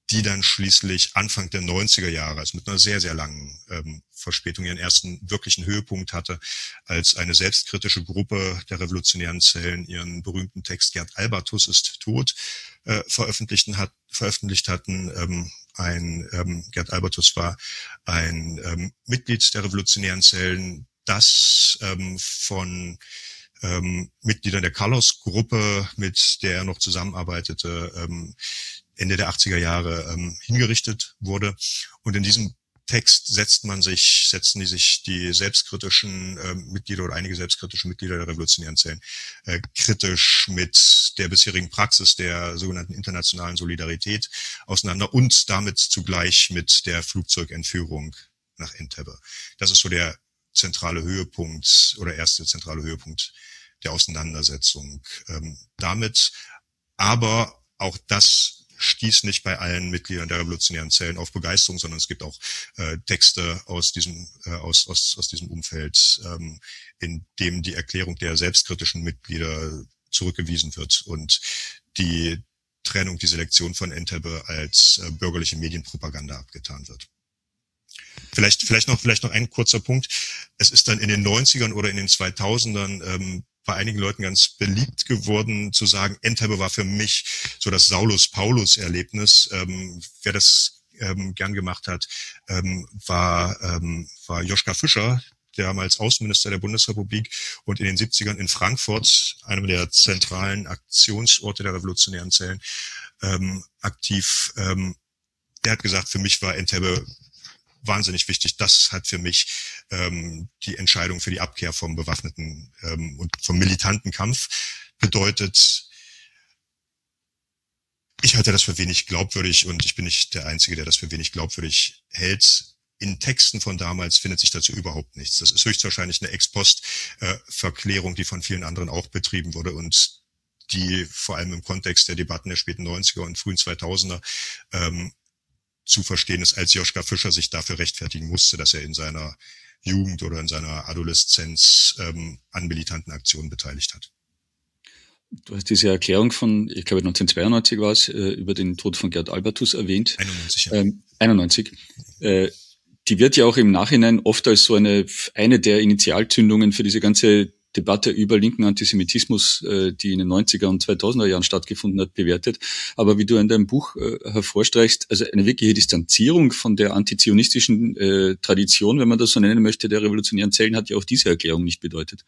S3: die dann schließlich Anfang der neunziger Jahre, also mit einer sehr, sehr langen ähm, Verspätung, ihren ersten wirklichen Höhepunkt hatte, als eine selbstkritische Gruppe der revolutionären Zellen ihren berühmten Text Gerd Albertus ist tot äh, veröffentlichten hat, veröffentlicht hatten. Ähm, ein ähm, Gerd Albertus war ein ähm, Mitglied der revolutionären Zellen, das ähm, von ähm, Mitgliedern der Carlos-Gruppe, mit der er noch zusammenarbeitete, ähm, Ende der achtziger Jahre ähm, hingerichtet wurde. Und in diesem Text setzt man sich, setzen die sich die selbstkritischen äh, Mitglieder oder einige selbstkritische Mitglieder der revolutionären Zellen äh, kritisch mit der bisherigen Praxis der sogenannten internationalen Solidarität auseinander und damit zugleich mit der Flugzeugentführung nach Entebbe. Das ist so der zentrale Höhepunkt oder erste zentrale Höhepunkt der Auseinandersetzung ähm, damit. Aber auch das stieß nicht bei allen Mitgliedern der revolutionären Zellen auf Begeisterung, sondern es gibt auch äh, Texte aus diesem äh, aus, aus aus diesem Umfeld, ähm, in dem die Erklärung der selbstkritischen Mitglieder zurückgewiesen wird und die Trennung, die Selektion von Entebbe als äh, bürgerliche Medienpropaganda abgetan wird. Vielleicht vielleicht noch vielleicht noch ein kurzer Punkt. Es ist dann in den neunzigern oder in den zweitausendern ähm, bei einigen Leuten ganz beliebt geworden, zu sagen, Entebbe war für mich so das Saulus-Paulus-Erlebnis. Ähm, wer das ähm, gern gemacht hat, ähm, war, ähm, war Joschka Fischer, damals Außenminister der Bundesrepublik und in den siebzigern in Frankfurt, einem der zentralen Aktionsorte der revolutionären Zellen, ähm, aktiv. Ähm, der hat gesagt, für mich war Entebbe wahnsinnig wichtig. Das hat für mich ähm, die Entscheidung für die Abkehr vom bewaffneten ähm, und vom militanten Kampf bedeutet. Ich halte das für wenig glaubwürdig und ich bin nicht der Einzige, der das für wenig glaubwürdig hält. In Texten von damals findet sich dazu überhaupt nichts. Das ist höchstwahrscheinlich eine Ex-Post-Verklärung, die von vielen anderen auch betrieben wurde und die vor allem im Kontext der Debatten der späten neunziger und frühen zweitausender ähm, zu verstehen ist, als Joschka Fischer sich dafür rechtfertigen musste, dass er in seiner Jugend oder in seiner Adoleszenz ähm, an militanten Aktionen beteiligt hat.
S2: Du hast diese Erklärung von, ich glaube neunzehnhundertzweiundneunzig war es, äh, über den Tod von Gerd Albertus erwähnt.
S3: einundneunzig. Ja.
S2: Ähm, einundneunzig. Äh, die wird ja auch im Nachhinein oft als so eine, eine der Initialzündungen für diese ganze Debatte über linken Antisemitismus, äh, die in den neunziger und zweitausender Jahren stattgefunden hat, bewertet. Aber wie du in deinem Buch äh, hervorstreichst, also eine wirkliche Distanzierung von der antizionistischen äh, Tradition, wenn man das so nennen möchte, der revolutionären Zellen, hat ja auch diese Erklärung nicht bedeutet.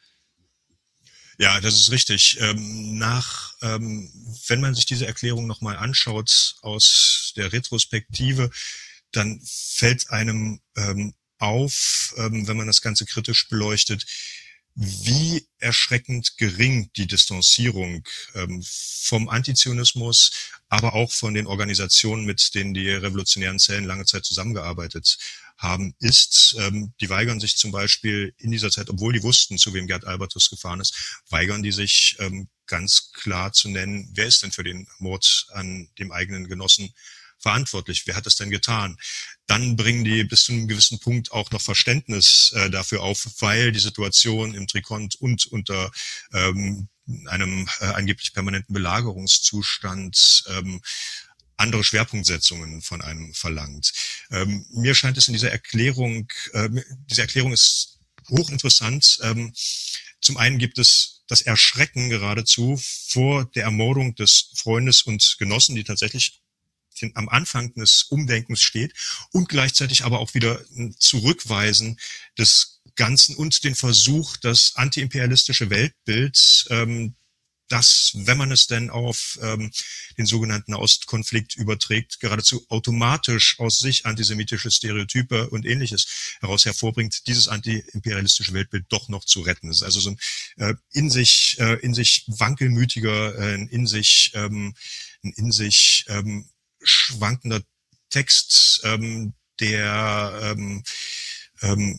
S3: Ja, das ist richtig. Ähm, nach, ähm, wenn man sich diese Erklärung nochmal anschaut aus der Retrospektive, dann fällt einem ähm, auf, ähm, wenn man das Ganze kritisch beleuchtet, wie erschreckend gering die Distanzierung ähm, vom Antizionismus, aber auch von den Organisationen, mit denen die revolutionären Zellen lange Zeit zusammengearbeitet haben, ist. Ähm, die weigern sich zum Beispiel in dieser Zeit, obwohl die wussten, zu wem Gerd Albertus gefahren ist, weigern die sich ähm, ganz klar zu nennen, wer ist denn für den Mord an dem eigenen Genossen verantwortlich? Wer hat das denn getan? Dann bringen die bis zu einem gewissen Punkt auch noch Verständnis äh, dafür auf, weil die Situation im Trikont und unter ähm, einem äh, angeblich permanenten Belagerungszustand ähm, andere Schwerpunktsetzungen von einem verlangt. Ähm, mir scheint es in dieser Erklärung, äh, diese Erklärung ist hochinteressant. Ähm, zum einen gibt es das Erschrecken geradezu vor der Ermordung des Freundes und Genossen, die tatsächlich am Anfang des Umdenkens steht und gleichzeitig aber auch wieder ein Zurückweisen des Ganzen und den Versuch, das antiimperialistische Weltbild, ähm, das, wenn man es denn auf ähm, den sogenannten Ostkonflikt überträgt, geradezu automatisch aus sich antisemitische Stereotype und Ähnliches heraus hervorbringt, dieses antiimperialistische Weltbild doch noch zu retten. Es ist also so ein äh, in sich äh, in sich wankelmütiger, äh, in sich ähm, in sich ähm, schwankender Text, ähm, der ähm, ähm,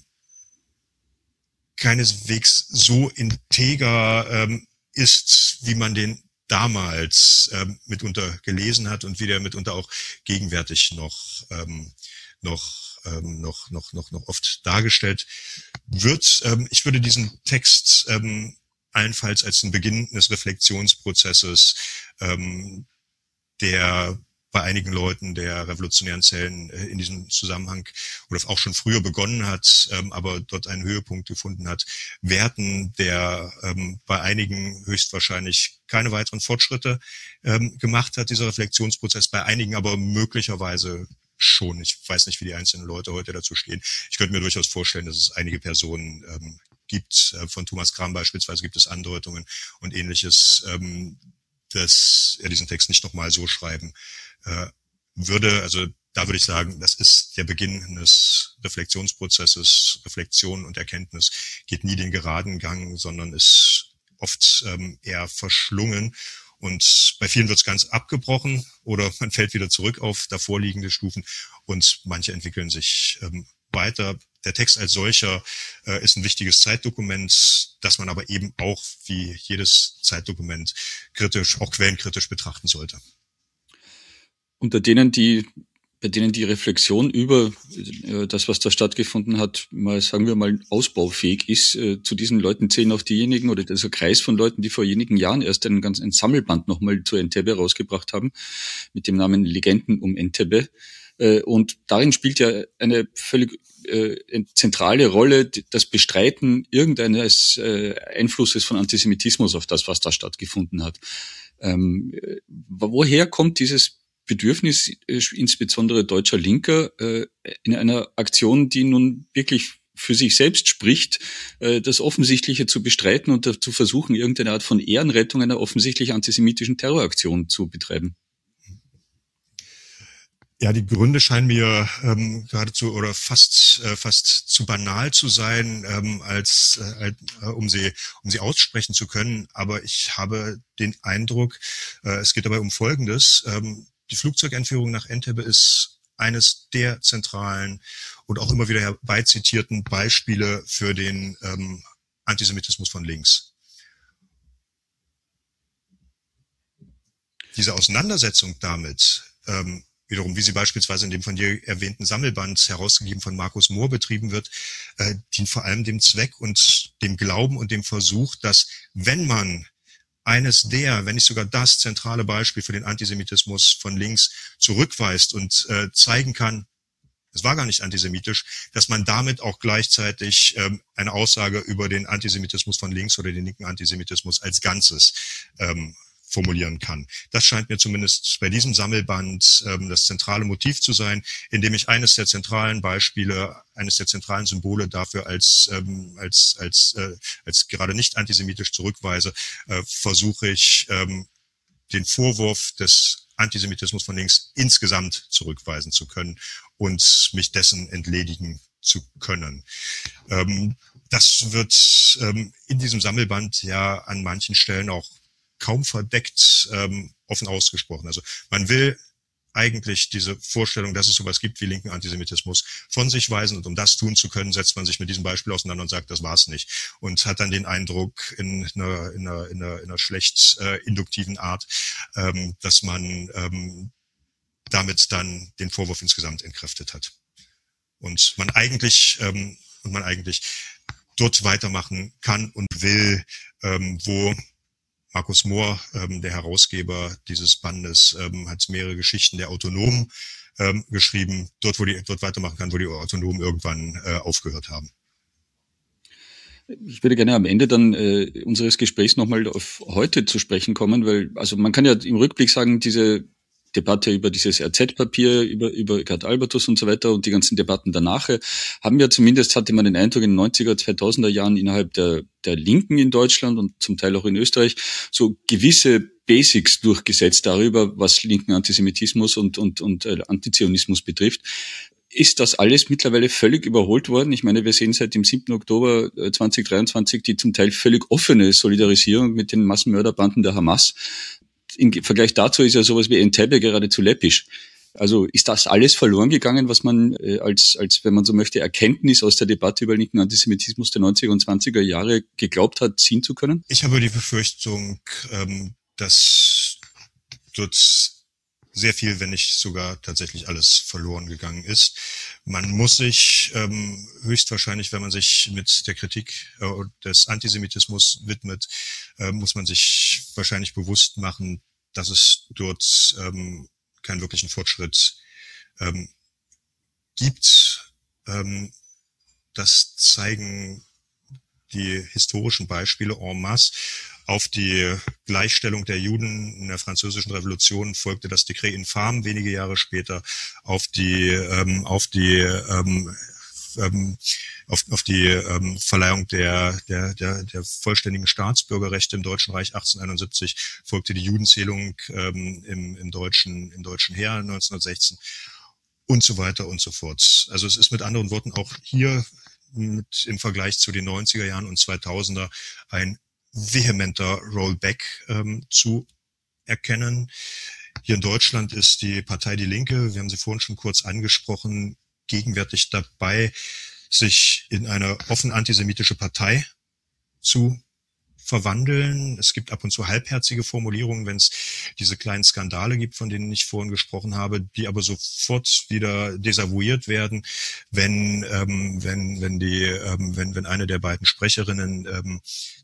S3: keineswegs so integer ähm, ist, wie man den damals ähm, mitunter gelesen hat und wie der mitunter auch gegenwärtig noch ähm, noch ähm, noch noch noch noch oft dargestellt wird. Ähm, ich würde diesen Text ähm, allenfalls als den Beginn des Reflexionsprozesses ähm, der bei einigen Leuten der revolutionären Zellen äh, in diesem Zusammenhang oder auch schon früher begonnen hat, ähm, aber dort einen Höhepunkt gefunden hat. Werten, der ähm, bei einigen höchstwahrscheinlich keine weiteren Fortschritte ähm, gemacht hat, dieser Reflexionsprozess, bei einigen aber möglicherweise schon. Ich weiß nicht, wie die einzelnen Leute heute dazu stehen. Ich könnte mir durchaus vorstellen, dass es einige Personen ähm, gibt, äh, von Thomas Kramm beispielsweise gibt es Andeutungen und Ähnliches, ähm, dass er diesen Text nicht nochmal so schreiben äh, würde. Also da würde ich sagen, das ist der Beginn eines Reflexionsprozesses. Reflexion und Erkenntnis geht nie den geraden Gang, sondern ist oft ähm, eher verschlungen. Und bei vielen wird es ganz abgebrochen oder man fällt wieder zurück auf davorliegende Stufen und manche entwickeln sich ähm, weiter. Der Text als solcher äh, ist ein wichtiges Zeitdokument, das man aber eben auch wie jedes Zeitdokument kritisch, auch quellenkritisch betrachten sollte.
S2: Unter denen, die, bei denen die Reflexion über äh, das, was da stattgefunden hat, mal, sagen wir mal, ausbaufähig ist, äh, zu diesen Leuten zählen auch diejenigen oder dieser Kreis von Leuten, die vor wenigen Jahren erst einen ganz ein Sammelband nochmal zu Entebbe rausgebracht haben, mit dem Namen Legenden um Entebbe. Und darin spielt ja eine völlig äh, zentrale Rolle das Bestreiten irgendeines äh, Einflusses von Antisemitismus auf das, was da stattgefunden hat. Ähm, woher kommt dieses Bedürfnis, äh, insbesondere deutscher Linker, äh, in einer Aktion, die nun wirklich für sich selbst spricht, äh, das Offensichtliche zu bestreiten und zu versuchen, irgendeine Art von Ehrenrettung einer offensichtlich antisemitischen Terroraktion zu betreiben?
S3: Ja, die Gründe scheinen mir ähm, geradezu oder fast äh, fast zu banal zu sein, ähm, als äh, äh, um sie um sie aussprechen zu können. Aber ich habe den Eindruck, äh, es geht dabei um Folgendes: ähm, Die Flugzeugentführung nach Entebbe ist eines der zentralen und auch immer wieder herbeizitierten Beispiele für den ähm, Antisemitismus von links. Diese Auseinandersetzung damit, ähm, wiederum, wie sie beispielsweise in dem von dir erwähnten Sammelband, herausgegeben von Markus Mohr, betrieben wird, äh, dient vor allem dem Zweck und dem Glauben und dem Versuch, dass wenn man eines der, wenn nicht sogar das zentrale Beispiel für den Antisemitismus von links zurückweist und äh, zeigen kann, es war gar nicht antisemitisch, dass man damit auch gleichzeitig ähm, eine Aussage über den Antisemitismus von links oder den linken Antisemitismus als Ganzes ähm, formulieren kann. Das scheint mir zumindest bei diesem Sammelband ähm, das zentrale Motiv zu sein, indem ich eines der zentralen Beispiele, eines der zentralen Symbole dafür als ähm, als als äh, als gerade nicht antisemitisch zurückweise, äh, versuche ich ähm, den Vorwurf des Antisemitismus von links insgesamt zurückweisen zu können und mich dessen entledigen zu können. Ähm, das wird ähm, in diesem Sammelband ja an manchen Stellen auch kaum verdeckt ähm, offen ausgesprochen. Also man will eigentlich diese Vorstellung, dass es sowas gibt wie linken Antisemitismus, von sich weisen, und um das tun zu können, setzt man sich mit diesem Beispiel auseinander und sagt, das war's nicht, und hat dann den Eindruck in einer, in einer, in einer, in einer schlecht äh, induktiven Art, ähm, dass man ähm, damit dann den Vorwurf insgesamt entkräftet hat. Und man eigentlich ähm, und man eigentlich dort weitermachen kann und will, ähm, wo Markus Mohr, ähm, der Herausgeber dieses Bandes, ähm, hat mehrere Geschichten der Autonomen ähm, geschrieben, dort, wo die dort weitermachen kann, wo die Autonomen irgendwann äh, aufgehört haben.
S2: Ich würde gerne am Ende dann äh, unseres Gesprächs nochmal auf heute zu sprechen kommen, weil, also man kann ja im Rückblick sagen, diese Debatte über dieses R Z-Papier, über, über Gerd Albertus und so weiter und die ganzen Debatten danach haben ja zumindest, hatte man den Eindruck, in den neunziger, zweitausender Jahren innerhalb der, der Linken in Deutschland und zum Teil auch in Österreich so gewisse Basics durchgesetzt darüber, was linken Antisemitismus und, und, und äh, Antizionismus betrifft. Ist das alles mittlerweile völlig überholt worden? Ich meine, wir sehen seit dem siebten Oktober zweitausenddreiundzwanzig die zum Teil völlig offene Solidarisierung mit den Massenmörderbanden der Hamas. Im Vergleich dazu ist ja sowas wie Entebbe geradezu läppisch. Also ist das alles verloren gegangen, was man äh, als, als, wenn man so möchte, Erkenntnis aus der Debatte über linken Antisemitismus der neunziger und zwanziger Jahre geglaubt hat, ziehen zu können?
S3: Ich habe die Befürchtung, ähm, dass dort sehr viel, wenn nicht sogar tatsächlich alles verloren gegangen ist. Man muss sich ähm, höchstwahrscheinlich, wenn man sich mit der Kritik äh, des Antisemitismus widmet, äh, muss man sich wahrscheinlich bewusst machen, dass es dort ähm, keinen wirklichen Fortschritt ähm, gibt. Ähm, das zeigen die historischen Beispiele en masse. Auf die Gleichstellung der Juden in der Französischen Revolution folgte das Dekret infam wenige Jahre später. Auf die ähm, auf die ähm, ähm, auf, auf die ähm, Verleihung der, der der der vollständigen Staatsbürgerrechte im Deutschen Reich achtzehnhunderteinundsiebzig folgte die Judenzählung ähm, im im deutschen im deutschen Heer neunzehnhundertsechzehn und so weiter und so fort. Also es ist mit anderen Worten auch hier mit, im Vergleich zu den neunziger Jahren und zweitausender ein vehementer Rollback ähm, zu erkennen. Hier in Deutschland ist die Partei Die Linke, wir haben sie vorhin schon kurz angesprochen, gegenwärtig dabei, sich in eine offen antisemitische Partei zu verwandeln. Es gibt ab und zu halbherzige Formulierungen, wenn es diese kleinen Skandale gibt, von denen ich vorhin gesprochen habe, die aber sofort wieder desavouiert werden, wenn ähm, wenn wenn die ähm, wenn wenn eine der beiden Sprecherinnen ähm,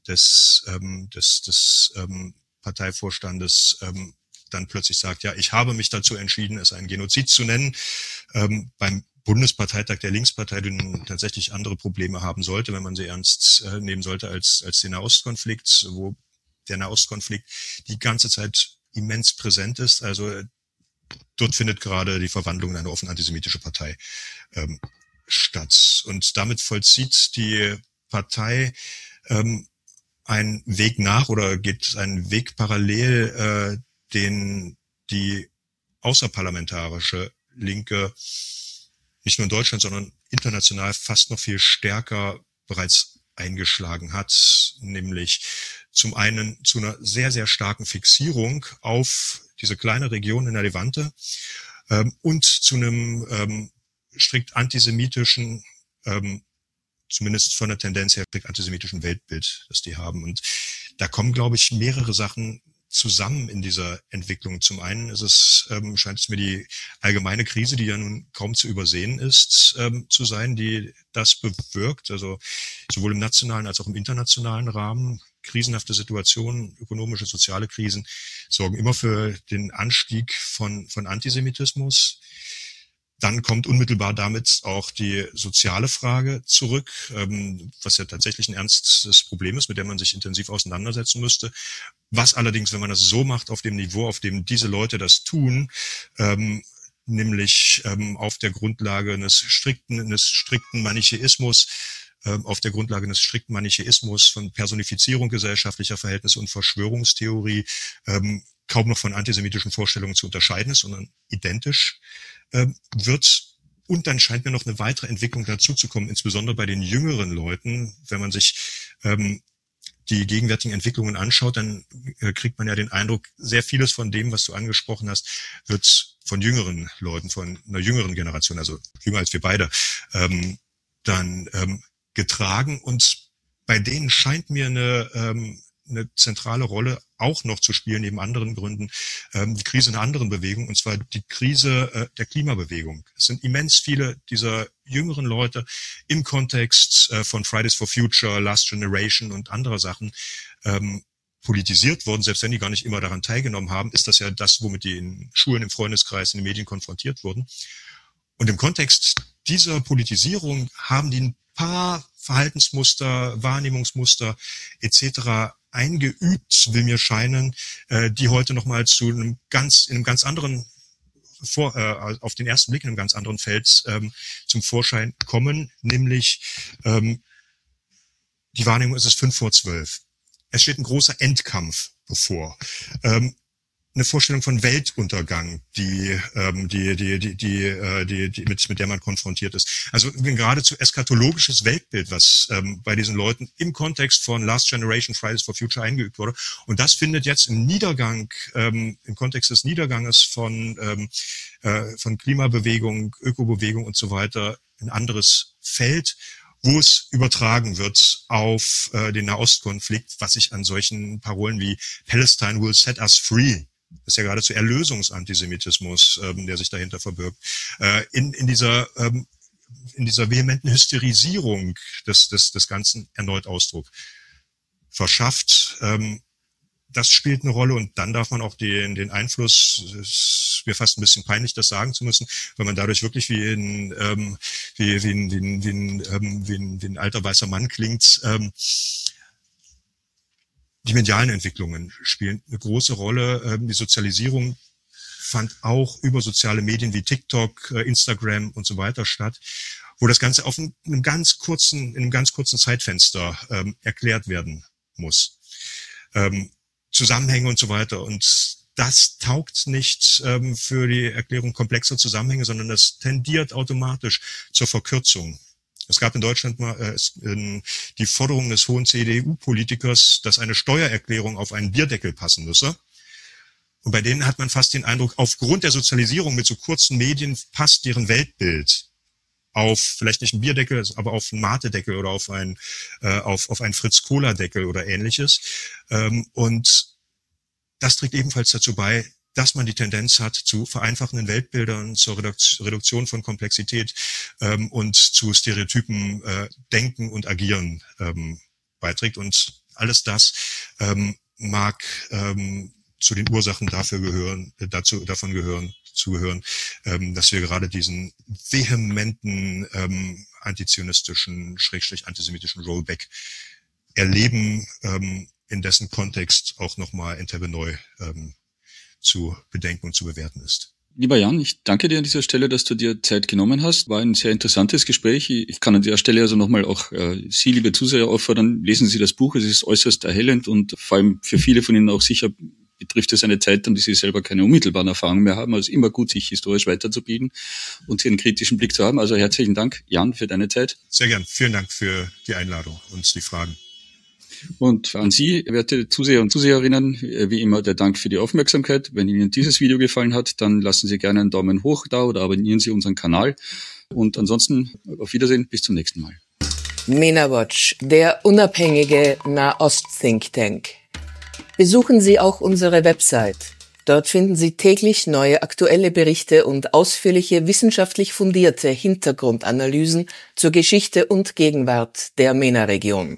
S3: des ähm, des des ähm, Parteivorstandes ähm, dann plötzlich sagt, ja, ich habe mich dazu entschieden, es einen Genozid zu nennen. Ähm, beim Bundesparteitag der Linkspartei, die tatsächlich andere Probleme haben sollte, wenn man sie ernst äh, nehmen sollte als als den Nahostkonflikt, wo der Nahostkonflikt die ganze Zeit immens präsent ist. Also dort findet gerade die Verwandlung in eine offen antisemitische Partei ähm, statt. Und damit vollzieht die Partei ähm, einen Weg nach oder geht einen Weg parallel, äh, den die außerparlamentarische Linke nicht nur in Deutschland, sondern international fast noch viel stärker bereits eingeschlagen hat, nämlich zum einen zu einer sehr, sehr starken Fixierung auf diese kleine Region in der Levante ähm, und zu einem ähm, strikt antisemitischen, ähm, zumindest von der Tendenz her, strikt antisemitischen Weltbild, das die haben. Und da kommen, glaube ich, mehrere Sachen zusammen in dieser Entwicklung. Zum einen ist es, ähm, scheint es mir die allgemeine Krise, die ja nun kaum zu übersehen ist, ähm, zu sein, die das bewirkt. Also sowohl im nationalen als auch im internationalen Rahmen. Krisenhafte Situationen, ökonomische, soziale Krisen sorgen immer für den Anstieg von, von Antisemitismus. Dann kommt unmittelbar damit auch die soziale Frage zurück, ähm, was ja tatsächlich ein ernstes Problem ist, mit dem man sich intensiv auseinandersetzen müsste. Was allerdings, wenn man das so macht, auf dem Niveau, auf dem diese Leute das tun, ähm, nämlich ähm, auf der Grundlage eines strikten, eines strikten Manichäismus, ähm, auf der Grundlage eines strikten Manichäismus von Personifizierung gesellschaftlicher Verhältnisse und Verschwörungstheorie, ähm, kaum noch von antisemitischen Vorstellungen zu unterscheiden ist, sondern identisch ähm, wird. Und dann scheint mir noch eine weitere Entwicklung dazu zu kommen, insbesondere bei den jüngeren Leuten. Wenn man sich ähm, die gegenwärtigen Entwicklungen anschaut, dann äh, kriegt man ja den Eindruck, sehr vieles von dem, was du angesprochen hast, wird von jüngeren Leuten, von einer jüngeren Generation, also jünger als wir beide, ähm, dann ähm, getragen. Und bei denen scheint mir eine, ähm, eine zentrale Rolle auch noch zu spielen, neben anderen Gründen, ähm, die Krise einer anderen Bewegung, und zwar die Krise äh, der Klimabewegung. Es sind immens viele dieser jüngeren Leute im Kontext äh, von Fridays for Future, Last Generation und anderer Sachen ähm, politisiert worden. Selbst wenn die gar nicht immer daran teilgenommen haben, ist das ja das, womit die in Schulen, im Freundeskreis, in den Medien konfrontiert wurden. Und im Kontext dieser Politisierung haben die ein paar Verhaltensmuster, Wahrnehmungsmuster et cetera eingeübt, will mir scheinen, äh, die heute nochmal zu einem ganz, in einem ganz anderen, vor, äh, auf den ersten Blick in einem ganz anderen Feld ähm, zum Vorschein kommen, nämlich ähm, die Wahrnehmung ist es fünf vor zwölf. Es steht ein großer Endkampf bevor. Ähm, eine Vorstellung von Weltuntergang, die, ähm, die, die, die, die, äh, die, die mit, mit der man konfrontiert ist. Also ein geradezu eschatologisches Weltbild, was ähm, bei diesen Leuten im Kontext von Last Generation, Fridays for Future eingeübt wurde. Und das findet jetzt im Niedergang, ähm, im Kontext des Niederganges von, ähm, äh, von Klimabewegung, Ökobewegung und so weiter ein anderes Feld, wo es übertragen wird auf äh, den Nahostkonflikt, was sich an solchen Parolen wie Palestine will set us free, das ist ja geradezu Erlösungsantisemitismus, ähm, der sich dahinter verbirgt, äh, in, in dieser ähm, in dieser vehementen Hysterisierung des, des, des Ganzen erneut Ausdruck verschafft. Ähm, das spielt eine Rolle und dann darf man auch den, den Einfluss, es ist mir fast ein bisschen peinlich, das sagen zu müssen, weil man dadurch wirklich wie ein, ähm, wie, wie, ein, wie, ein, wie, ein, ähm, wie, ein, wie ein alter weißer Mann klingt. Ähm, die medialen Entwicklungen spielen eine große Rolle. Ähm, die Sozialisierung fand auch über soziale Medien wie TikTok, äh, Instagram und so weiter statt, wo das Ganze auf einem ganz kurzen, in einem ganz kurzen Zeitfenster ähm, erklärt werden muss. Ähm, Zusammenhänge und so weiter. Und das taugt nicht ähm, für die Erklärung komplexer Zusammenhänge, sondern das tendiert automatisch zur Verkürzung. Es gab in Deutschland mal äh, in die Forderung des hohen C D U-Politikers, dass eine Steuererklärung auf einen Bierdeckel passen müsse. Und bei denen hat man fast den Eindruck, aufgrund der Sozialisierung mit so kurzen Medien passt deren Weltbild auf, vielleicht nicht einen Bierdeckel, aber auf einen Mate-Deckel oder auf einen, äh, auf, auf einen Fritz-Cola-Deckel oder ähnliches. Ähm, und das trägt ebenfalls dazu bei, dass man die Tendenz hat zu vereinfachenden Weltbildern, zur Reduktion von Komplexität ähm, und zu Stereotypen äh, Denken und Agieren ähm, beiträgt. Und alles das ähm, mag ähm, zu den Ursachen dafür gehören, äh, dazu, davon gehören, zugehören, ähm, dass wir gerade diesen vehementen ähm, antizionistischen, schrägstrich antisemitischen Rollback erleben, ähm, in dessen Kontext auch nochmal Entebbe neu ähm, zu bedenken und zu bewerten ist.
S2: Lieber Jan, ich danke dir an dieser Stelle, dass du dir Zeit genommen hast. War ein sehr interessantes Gespräch. Ich kann an der Stelle also nochmal auch äh, Sie, liebe Zuseher, auffordern, lesen Sie das Buch. Es ist äußerst erhellend und vor allem für viele von Ihnen auch sicher betrifft es eine Zeit, an die Sie selber keine unmittelbaren Erfahrungen mehr haben. Also immer gut, sich historisch weiterzubilden und hier einen kritischen Blick zu haben. Also herzlichen Dank, Jan, für deine Zeit.
S3: Sehr gern. Vielen Dank für die Einladung und die Fragen.
S2: Und an Sie, werte Zuseher und Zuseherinnen, wie immer der Dank für die Aufmerksamkeit. Wenn Ihnen dieses Video gefallen hat, dann lassen Sie gerne einen Daumen hoch da oder abonnieren Sie unseren Kanal. Und ansonsten auf Wiedersehen, bis zum nächsten Mal.
S1: MENA Watch, der unabhängige Nahost-Think Tank. Besuchen Sie auch unsere Website. Dort finden Sie täglich neue aktuelle Berichte und ausführliche wissenschaftlich fundierte Hintergrundanalysen zur Geschichte und Gegenwart der MENA-Region.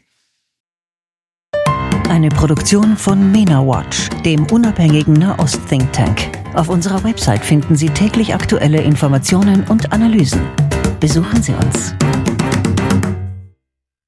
S4: Eine Produktion von MENA Watch, dem unabhängigen Nahost-Think Tank. Auf unserer Website finden Sie täglich aktuelle Informationen und Analysen. Besuchen Sie uns.